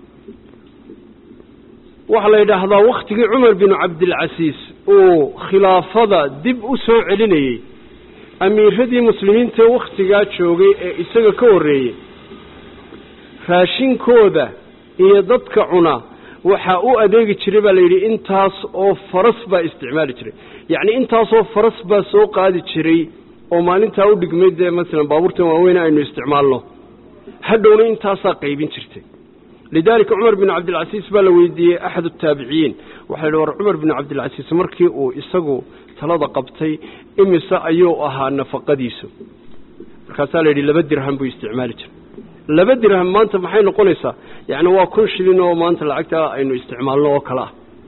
وحلا إذا هذا وقت عمر بن عبد العزيز وخلافة دب أسوع عليني أمير هدي مسلمين تا وقت قاد شوقي إساق كوري فاشين كودا إيادتك عنا وحاقو أديك تشريبا ليلي انتاس أو فرس با استعمال تشري يعني انتاس أو فرس با سوق هذا تشري وما انتا ودق ميدا مثلا بابورتا ووينا انه استعمال له حدونا انتاسا قيبين تشرتي لذلك عمر بن عبد العزيز بلويدي أحد التابعين وحلور عمر بن عبد العزيز مركي وإساقو ثلاثة قبطي إمسا أيو أها نفقديسو مركاسا ليلي لبا درهم بو استعمالي لبا درهم ما أنت محين قوليسا يعني هو كل شلينو ما أنت لعقتها إنه استعمالنا وكلاه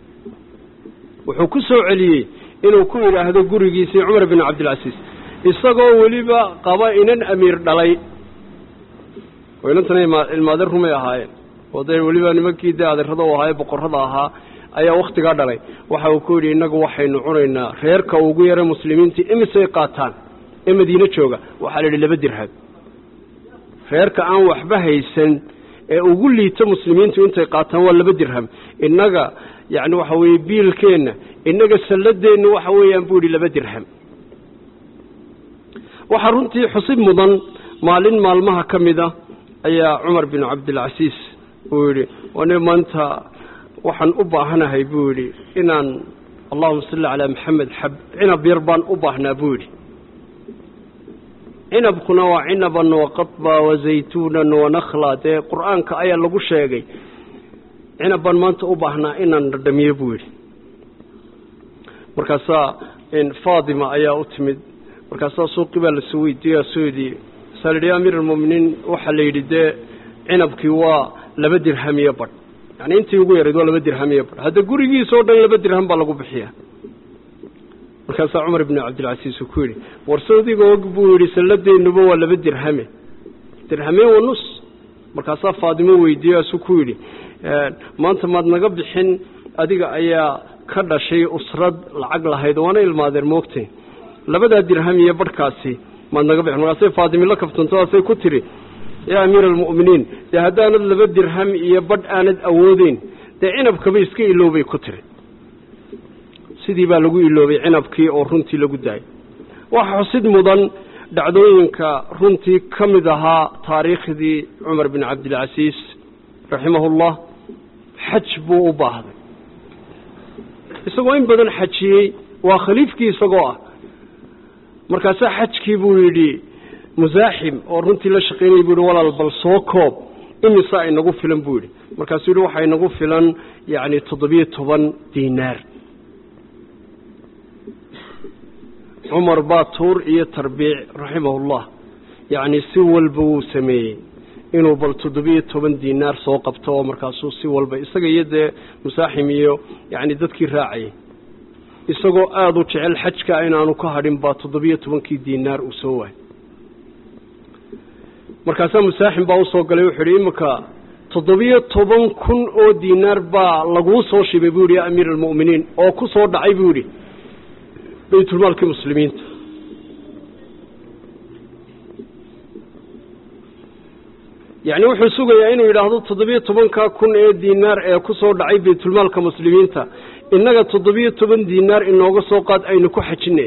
وحكسو عليه إنه كل هذا قرقيسي عمر بن عبد العزيز إساقو وليبا قبائنا أمير دلي وإنتنا المادر هم يهاين وضي وليبا نمكي دا هذا الرضا وهاي بقر رضاها أي وقت قادري وحاوكوري إنك وحين عرينا خيرك وغير مسلمين تي إم سيقاتان إم دينة شوقة وحالي لبدرها خيرك عن وحبها يسن وقول لي تمسلمين تي إنت قاتان ولا بدرهم إنك يعني وحوي بيل كينا إنك سلد إنه وحوي ينبولي لبدرهم وحرنتي حصيب مضن مالين مالمها كمدا أي عمر بن عبد العزيز ويري وانا ما انت وحن أباهنا هيبولي إنان اللهم صل على محمد حب عنب يربان أباهنا بولي عنب كنا وعنبا وقطبا وزيتونا ونخلا ده قرآن كآية لغو شيغي عنبا ما انت أباهنا إنان ردمي بولي مركزا إن فاطمة آية أتمد مركزا سوق قبل السويد دي سويدي سالري أمير المؤمنين وحلي ده عنب كوا لبدر همية بر يعني أنت يقول يريد ولا بدر همية بر هذا قريجي صودا لبدر هم بلغو بحياه وكان عمر بن عبد العزيز كوري ورسودي قبوا رسالة النبوة ولا بدر همي درهمين ونص مركز فاطمة ويديا سكوري ما أنت ما نقبل حين أديك أي كذا شيء أسرد العقل هيدا وانا المادر موقتي لبدا درهمية بركاسي ما نقبل حين مركز فاطمة لك فتنتوا سي كتري يا أمير المؤمنين ده هدانا اللي بدرهم يبد آند أودين ده عنب كبيس كي إلو بي كتري سيدي با لغو إلو بي عنب كي أو رنتي لغو داي وحصد مضن دعدوينك رنتي كمدها تاريخ ذي عمر بن عبد العزيز رحمه الله حجبوا بعض isagoo in badan xajiyay waa khaliifkii isagoo ah markaas xajkii buu yiri musaaxim oo runtii la shaqeynay buu walaal bal soo koob imisa ay nagu filan buu yiri markaas yiri waxa nagu filan yaani toddobiyo toban diinaar Umar Batur iyo Tarbiic rahimahullah yaani si walba uu sameeyay inuu bal toddobiyo toban diinaar soo qabto markaas uu si walba isaga iyada musaaxim iyo yaani dadkii raacay isagoo aad u jecel xajka inaanu ka hadhin ba toddobiyo toban kii diinaar uu soo waay markaas musaaxim baa u soo galay wuxuu yiri imka toddobiyo toban kun oo diinaar baa lagu soo shibay buu yiri amiir al-mu'miniin oo ku soo dhacay buu yiri baytul maalka muslimiinta يعني wuxuu sugayaa inuu yiraahdo toddobiyo toban ka kun ee diinaar ee ku soo dhacay baytul maalka muslimiinta inaga toddobiyo toban diinaar inooga soo qaad aynu ku xajinay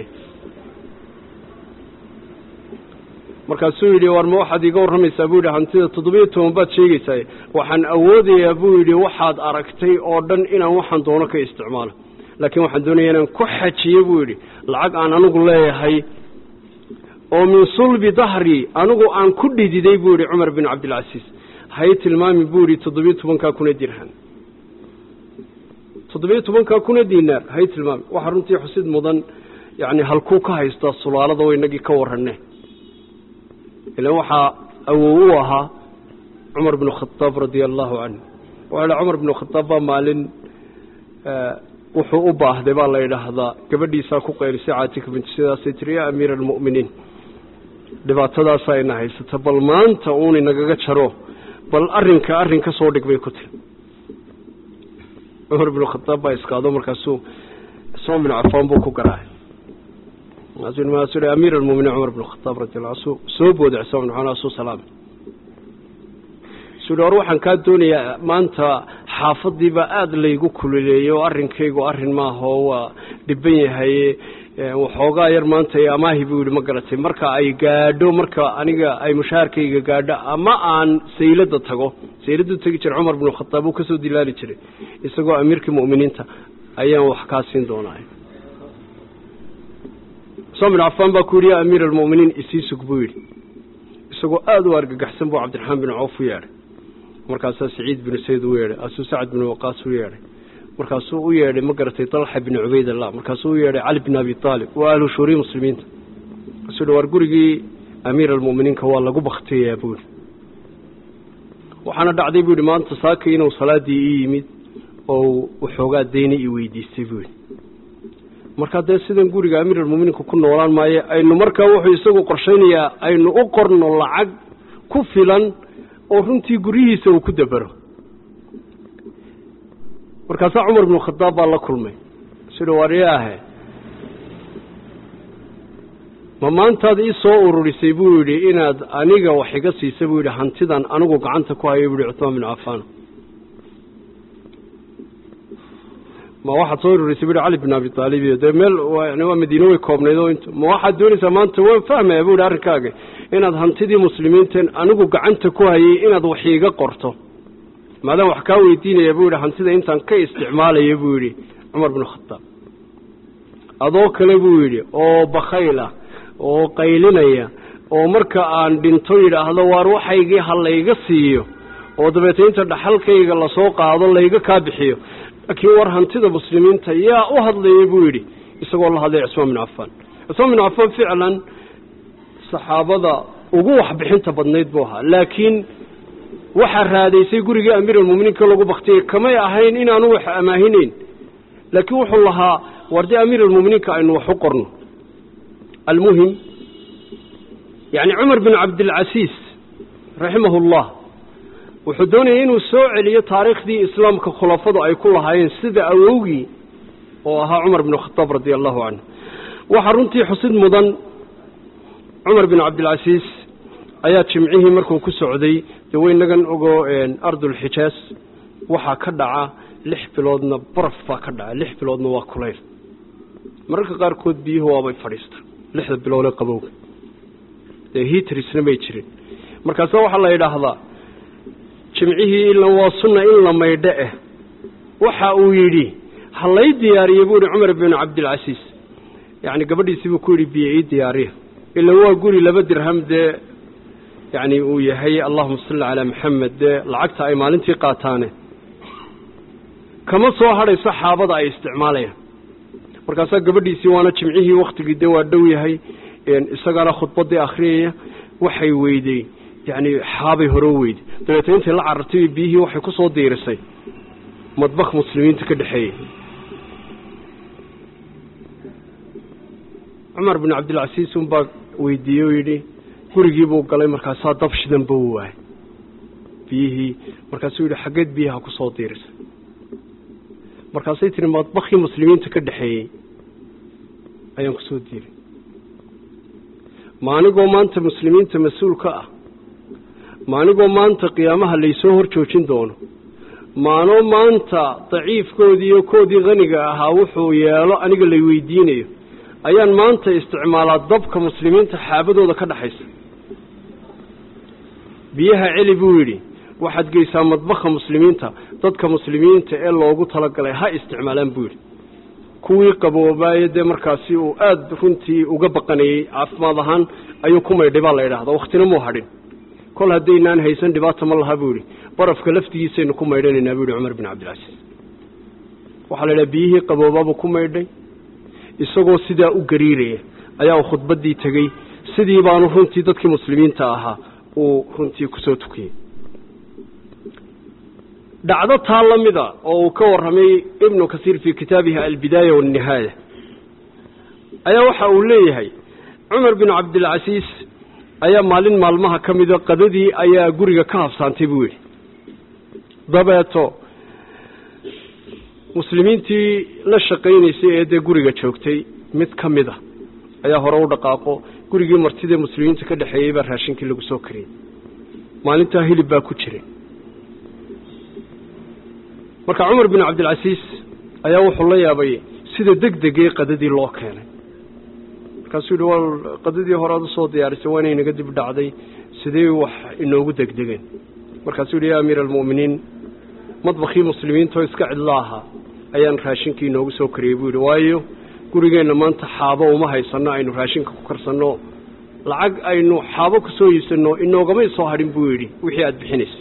markaas uu yiri war ma waxaad iga warramaysaa buu yiri hantida toddobiyo toban baad sheegaysaa waxaan awoodayaa buu yiri waxaad aragtay oo dhan inaan waxaan doono ka isticmaalo laakiin waxaan doonayaa inaan ku xajiyo buu yiri lacag aan anigu leeyahay oo min sulbi dahri anigu aan ku dhididay buu yiri Umar bin Abdul Aziz hay tilmaami buu yiri toddobiyo toban ka kun dirham toddobiyo toban ka kun diinaar hay tilmaami waxa runtii xusid mudan yaani halku ka haysta sulaalada weynagi ka waranay ilaa waxa awuu ahaa Umar bin Khattab radiyallahu anhu wala Umar bin Khattab maalin wuxuu u baahday baa la yiraahdaa gabadhiisa ku qeylisay Aatika bint Sidaas tiriya amiir al-mu'miniin dhibaatadaas ay nahaysata bal maanta uu inaga jaro bal arrinka arrinka soo dhigbay ku tir Umar bin Khattab baa iskaado markaas uu Usman bin Affan buu ku garaay azin ma sura amiir al-mu'miniin Umar bin Khattab radiyallahu anhu soo booday Usman bin Affan salaam sura waxaan ka doonayaa maanta xaafadiiba aad laygu kulileeyo arrinkaygu arrin ma hoowa dhiban yahay waxoogaa yar maanta ay amaahi buu yiri ma garatay marka ay gaadho marka aniga ay mushaarkayga gaadho ama aan saylada tago saylada tagi jir Umar bin Khattab uu ka soo dilaali jiray isagoo amiirka mu'miniinta ayaan wax ka siin doonaa Usman Affan baa ku yiri amiir al-mu'miniin isiisug buu yiri isagoo aad u argagaxsan buu Cabdiraxmaan bin Awf yeeray markaas Saciid bin Sayd uu yeeray asu Sa'd bin Waqas uu yeeray markaas uu yeeray ma garatay Talha bin Ubaydillah markaas uu yeeray Ali bin Abi Talib waa ahlu shuri muslimiinta soo war gurigii amiir al-mu'miniin ka waa lagu baqtiyay buu waxana dhacday buu maanta saakay inuu salaadii yimid oo waxoogaa deeni i weydiistay buu marka dee sidan guriga amiir al-mu'miniin ku noolaan maaye aynu marka wuxuu isagu qorsheynayaa aynu u qorno lacag ku filan oo runtii gurihiisa uu ku dabaro markaas Umar bin Khattab baa la kulmay sida wariyaahe ma maantaad ii soo ururisay buu yiri inaad aniga wax iga siisay buu yiri hantidan anigu gacanta ku hayo buu Uthman bin Affan ma waxa soo ururisay buu Ali bin Abi Talib iyo meel yani waa Madiina way koobnaydo ma waxa doonaysaa maanta waan fahmay buu arrinkaaga inaad hantidii muslimiinta anigu gacanta ku hayay inaad wax iga qorto maadaama wax ka weydiinaya buu yiri hantida intaan ka isticmaalay buu yiri Umar bin Khattab adoo kale buu yiri oo bakhayla oo qaylinaya oo marka aan dhinto yiraahdo waar waxaygii halayga siiyo oo dabeetaynta dhaxalkayga la soo qaado layga ka bixiyo laakiin war hantida muslimiinta yaa u hadlayay buu yiri isagoo la hadlay Usman bin Affan Usman bin Affan ficlan saxaabada ugu wax bixinta badneed buu ahaa laakiin waxa raadaysay guriga amiir al-mu'miniin ka lagu baqtay kamay ahayn in aanu wax amaahineyn laakiin wuxuu lahaa wardi amiir al-mu'miniin ka aynu wax u qorno المهم يعني عمر بن عبد العزيز رحمه الله وحدوني إنه سوء لي تاريخ دي إسلام كخلافة أي كلها هاين سيدة أووي وها عمر بن الخطاب رضي الله عنه وحرنتي حسين مضن عمر بن عبد العزيز آيات شمعيه مركو كسعودي دوين لغن أغو أرض الحجاز وحا كدعا لح بلودنا برفا كدعا لح بلودنا واكولين مركا قاركود بيه هو أبي فريستر lixda biloole qabowga dee hiitrisna may jirin markaasa waxaa la yidhaahdaa jimcihii ila waa sunna in la maydho eh waxa uu yidhi ha lay diyaariye buu yihi cumar binu cabdilcasiis yacni gabadhiisii buu ku yidhi biyo ii diyaariya ila waa guri laba dirham dee yacni uu yahay allahuma salli calaa maxamed dee lacagta ay maalintii qaataane kama soo hadhayso xaabada ay isticmaalayaan markaasaa gabadhiisii waana jimcihii waktigii dee waa dhow yahay isagaana khudbaddii akhriyaya waxay weydey yacni xaabay hore u weyday dabeetna intay la carartay biyihii waxay ku soo diirisay madbakh muslimiinta ka dhexeeyey cumar bin cabdilcasiis unbaa weydiiyey oo yidhi gurigii buu galay markaasaa dab shidan buu waayay biyihii markaasuu yidhi xaggeed biyaha ku soo diirisay markaasay tiri madbakhii muslimiinta ka dhexeeyey ayaan ku soo diiray maanigoo maanta muslimiinta mas-uul ka ah maanigoo maanta qiyaamaha laysoo hor joojin doono maanoo maanta daciifkoodii iyo koodii qaniga ahaa wuxuu yeelo aniga lay weydiinayo ayaan maanta isticmaalaa dabka muslimiinta xaabadooda ka dhaxaysa biyaha celi buu yidhi waxaad geysaa madbakha muslimiinta dadka muslimiinta ee loogu talagalay ha isticmaalaan buu yidhi kuwii qaboobaaye dee markaasi uu aada runtii uga baqanayey caafimaad ahaan ayuu ku maydhay baa la yidhaahdaa waktina muu hadhin kol haddaynaan haysan dhibaata ma laha buu yidhi barafka laftigiisaynu ku maydhanaynaa buu yidhi cumar bin cabdilcasiis waxaa la yidhaha biyihii qaboobaabuu ku maydhay isagoo sidaa u gariiraya ayaa uu khudbaddii tegey sidii baanu runtii dadkii muslimiinta ahaa uu runtii kusoo tukiyey dhacdo taa la mida oo uu ka warramay ibnu kasiir fii kitaabihi albidaaya waannihaaya ayaa waxa uu leeyahay cumar bin cabdilcasiis ayaa maalin maalmaha ka mida qadadii ayaa guriga ka habsaantay buu yidhi dabeeto muslimiintii la shaqaynaysay ee dee guriga joogtay mid ka mid a ayaa hore u dhaqaaqo gurigii martidee muslimiinta ka dhexeeyey baa raashinkii lagu soo kariyey maalintaa hilib baa ku jiray marka cumar bin cabdilcasiis ayaa wuxuu la yaabay sida deg degee qadadii loo keenay markaasuu yidhi waa qadadii hore aad usoo diyaarisay waa inay naga dib dhacday sidee wax inoogu degdegeen markaasuu yidhi yaa amiira almu'miniin madbakhii muslimiinta oo iska cidlo ahaa ayaan raashinkii inoogu soo kariyey buu yidhi waayo gurigeenna maanta xaabo uma haysanno aynu raashinka ku karsanno lacag aynu xaabo ku soo iibsanno inoogamay soo hadhin buu yidhi wixii aada bixinaysay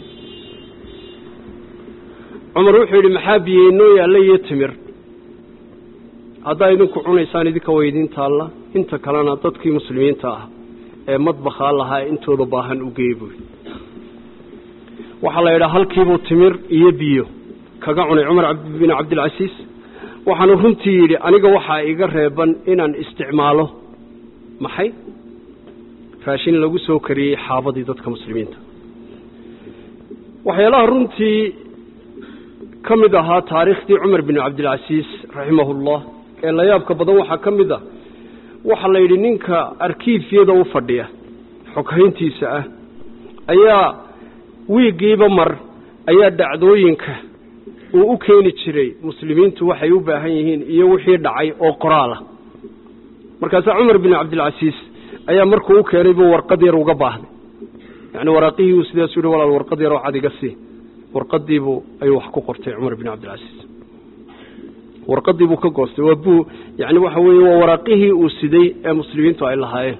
cumar wuxuu yidhi maxaa biyey inoo yaalla iyo timir haddaa idinku cunaysaan idinka weydiin taalla inta kalena dadkii muslimiinta ah ee madbakhaa lahaa intooda baahan u geeyey buu yidhi waxaa la yidhaha halkiibuu timir iyo biyo kaga cunay cumar bin cabdilcasiis waxaanu runtii yidhi aniga waxaa iga reeban inaan isticmaalo maxay raashin lagu soo kariyey xaabadii dadka muslimiinta waxyaalaha runtii ka mid ahaa taariikhdii cumar bin cabdilcasiis raximahullah ee la yaabka badan waxaa ka mid ah waxaa la yidhi ninka arkiifyada u fadhiya xoghayntiisa ah ayaa wiigiiba mar ayaa dhacdooyinka uu u keeni jiray muslimiintu waxay u baahan yihiin iyo wixii dhacay oo qoraalah markaasaa cumar bin cabdilcasiis ayaa markuu u keenay buu warqad yar uga baahday yacni waraaqihii uu sidaas u yihi walaal warqad yaroo cad iga sii warqadiibuu ayuu wax ku qortay cumar bin cabdilcasiis warqadii buu ka goostay waa buu yacni waxa weeye waa waraaqihii uu siday ee muslimiintu ay lahaayeen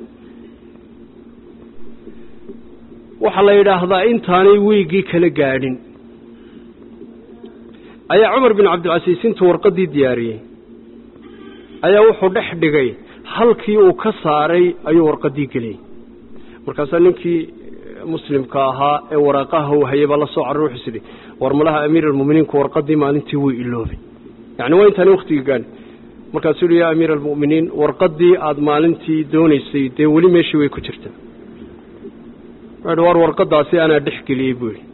waxaa la yidhaahdaa intaanay wiigii kala gaadhin ayaa cumar bin cabdilcasiis intuu warqadii diyaariyey ayaa wuxuu dhex dhigay halkii uu ka saaray ayuu warqadii geliyey markaasaa ninkii muslimka ahaa ee waraaqaha uu hayay baa la soo carray wuxuu sidhi war malaha amiir almu'miniinku warqadii maalintii way iloobay yacni waa intaani waktigii gaadhin markaasuu yidhi yaa amiir almu'miniin warqadii aada maalintii doonaysay dee weli meeshii way ku jirtaa war warqadaasi anaa dhex geliyey buu yidhi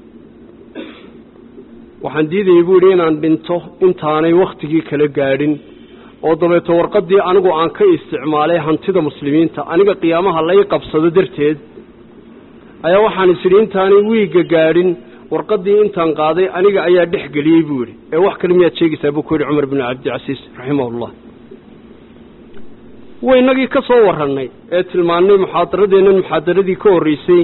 waxaan diidayey buu yidhi inaan dhinto intaanay wakhtigii kala gaadhin oo dabeeto warqadii anigu aan ka isticmaalay hantida muslimiinta aniga qiyaamaha lay qabsado darteed ayaa waxaan is idhi intaanay wiigga gaadhin warqadii intaan qaaday aniga ayaa dhex geliyey buu yidhi ee wax kale miyaad sheegaysaa buu ku yidhi cumar bin cabdilcasiis raximahullah waynagii ka soo warranay ee tilmaannay muxaadaradeennan muxaadaradii ka horreysay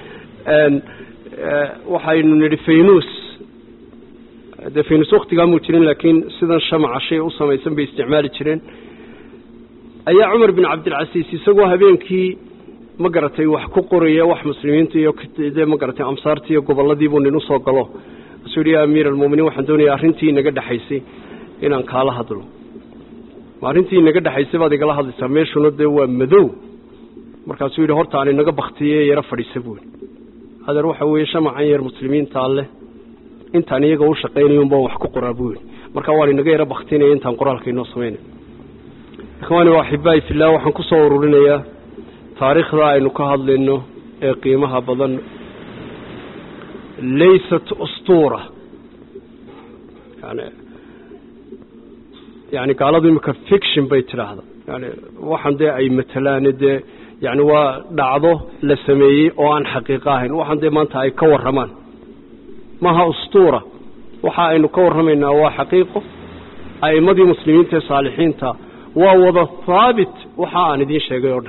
waxaynu nidhi faynus dee faynus waktigaa muu jirin laakiin sidan shamaca shay u samaysan bay isticmaali jireen ayaa cumar bin cabdilcasiis isagoo habeenkii ma garatay wax ku qoraya wax muslimiinta iyo dee ma garatay amsaartii iyo goboladiibuu nin usoo galo asuu yidhi ya amiir almu'miniin waxaan doonayaa arrintii inaga dhexaysay inaan kaala hadlo ma arrintii inaga dhexaysay baad igala hadlaysaa meeshuna dee waa madow markaasuu yidhi horta aan inaga baktiye yaro fadhiisa buuli hadeer waxa weeye shamacan yar muslimiintaa leh intaan iyaga u shaqaynayo unbaan wax ku qoraa buu yidhi marka waan inaga yaro baktinaya intaan qoraalka inoo samaynay ikhwaani wa axibaa'i fillah waxaan ku soo ururinayaa taariikhda aynu ka hadlayno ee qiimaha badan laysat ustuura yani yani gaaladu imika fiction bay tidhaahda yani waxaan dee ay matalaan dee yani waa dhacdo la sameeyey oo aan xaqiiqo ahayn waxaan dee maanta ay ka warramaan maha ustuura waxa aynu ka warramaynaa waa xaqiiqo a'immadii muslimiinta ee saalixiinta waa wada haabit waxa aan idiin sheegay oo dhan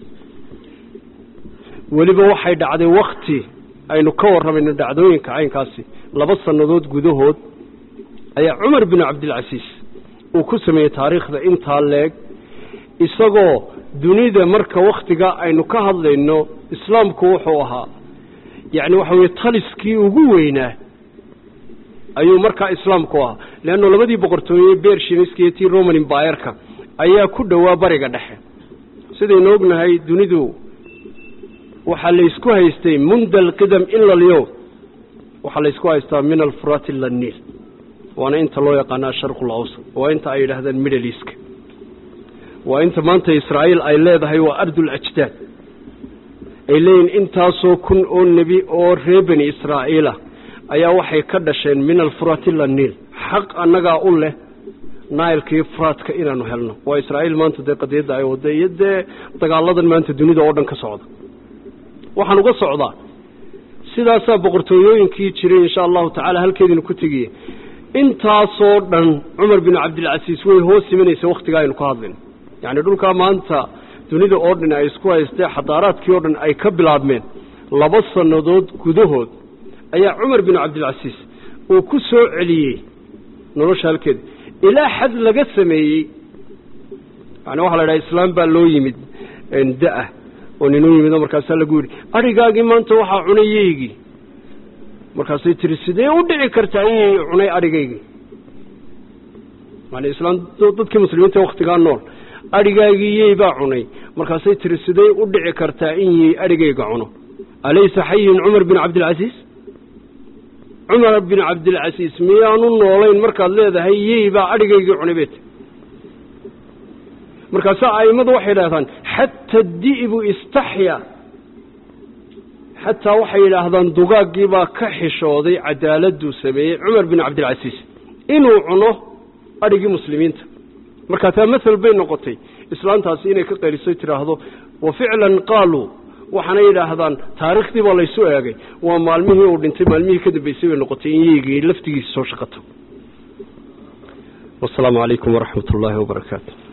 weliba waxay dhacday wakti aynu ka warramayno dhacdooyinka caynkaasi laba sannadood gudahood ayaa cumar bin cabdilcasiis uu ku sameeyey taariikhda intaa leeg isagoo dunida marka wakhtiga aynu ka hadlayno islaamku wuxuu ahaa yacni waxa weeye taliskii ugu weynaa ayuu markaa islaamku ahaa leanno labadii boqortooye bershineska iyo tii roman embayerka ayaa ku dhowaa bariga dhexe sidaynu ognahay dunidu waxaa laysku haystay munda alqidam ila alyowm waxaa laysku haystaa min alfuraat ila anniil waana inta loo yaqaana asharqu alawsat waa inta ay yidhaahdaan middle east waa inta maanta israa'iil ay leedahay waa ardul ajdaad ay leeyihin intaasoo kun oo nebi oo reer bani israa'iila ayaa waxay ka dhasheen min alfuraat ila anniil xaq annagaa u leh nailkii furaadka inaanu helno waa israa'iil maanta dee qadiyadda ay wadda iyo dee dagaaladan maanta dunida oo dhan ka socda waxaan uga socdaa sidaasaa boqortooyooyinkii jiray insha allahu tacaala halkeediinu ku tegiyey intaasoo dhan cumar bin cabdilcasiis way hoos imanaysa wakhtigaa aynu ka hadlayno yacni dhulkaa maanta dunida oo dhan ay isku haystee xadaaraadkii oo dhan ay ka bilaabmeen laba sannadood gudahood ayaa cumar bin cabdilcasiis uu ku soo celiyey nolosha halkeeda ilaa xad laga sameeyey yani waxaa la idhaha islaam baa loo yimid da-ah oo ninuu yimid oo markaasaa lagu yidhi adhigaagii maanta waxaa cunay yeygii markaasay tiri sidee u dhici kartaa in yey cunay adhigaygii yani islaam dadkii muslimiinta waktigaa nool adhigaagii yey baa cunay markaasay tiri sidee u dhici kartaa in yey adhigayga cuno alaysa xayin cumar bin cabdilcasiis cumar bin cabdilcasiis miyaanu noolayn markaad leedahay yey baa adhigaygii cunay bet markaasaa a'immadu waxay yidhahdaan xata di'bu istaxya xataa waxay yidhaahdaan dugaaggii baa ka xishooday cadaaladuu sameeyey cumar bin cabdilcasiis inuu cuno adhigii muslimiinta markaa taa masal bay noqotay islaantaasi inay ka qaylisoy tidhaahdo wa ficlan qaaluu waxaanay yidhaahdaan taariikhdii baa laysu eegay waa maalmihii uu dhintay maalmihii ka dambeysay bay noqotay in yeygii laftigiisa soo shaqato wasalaamu calaykum waraxmat ullaahi wabarakaatu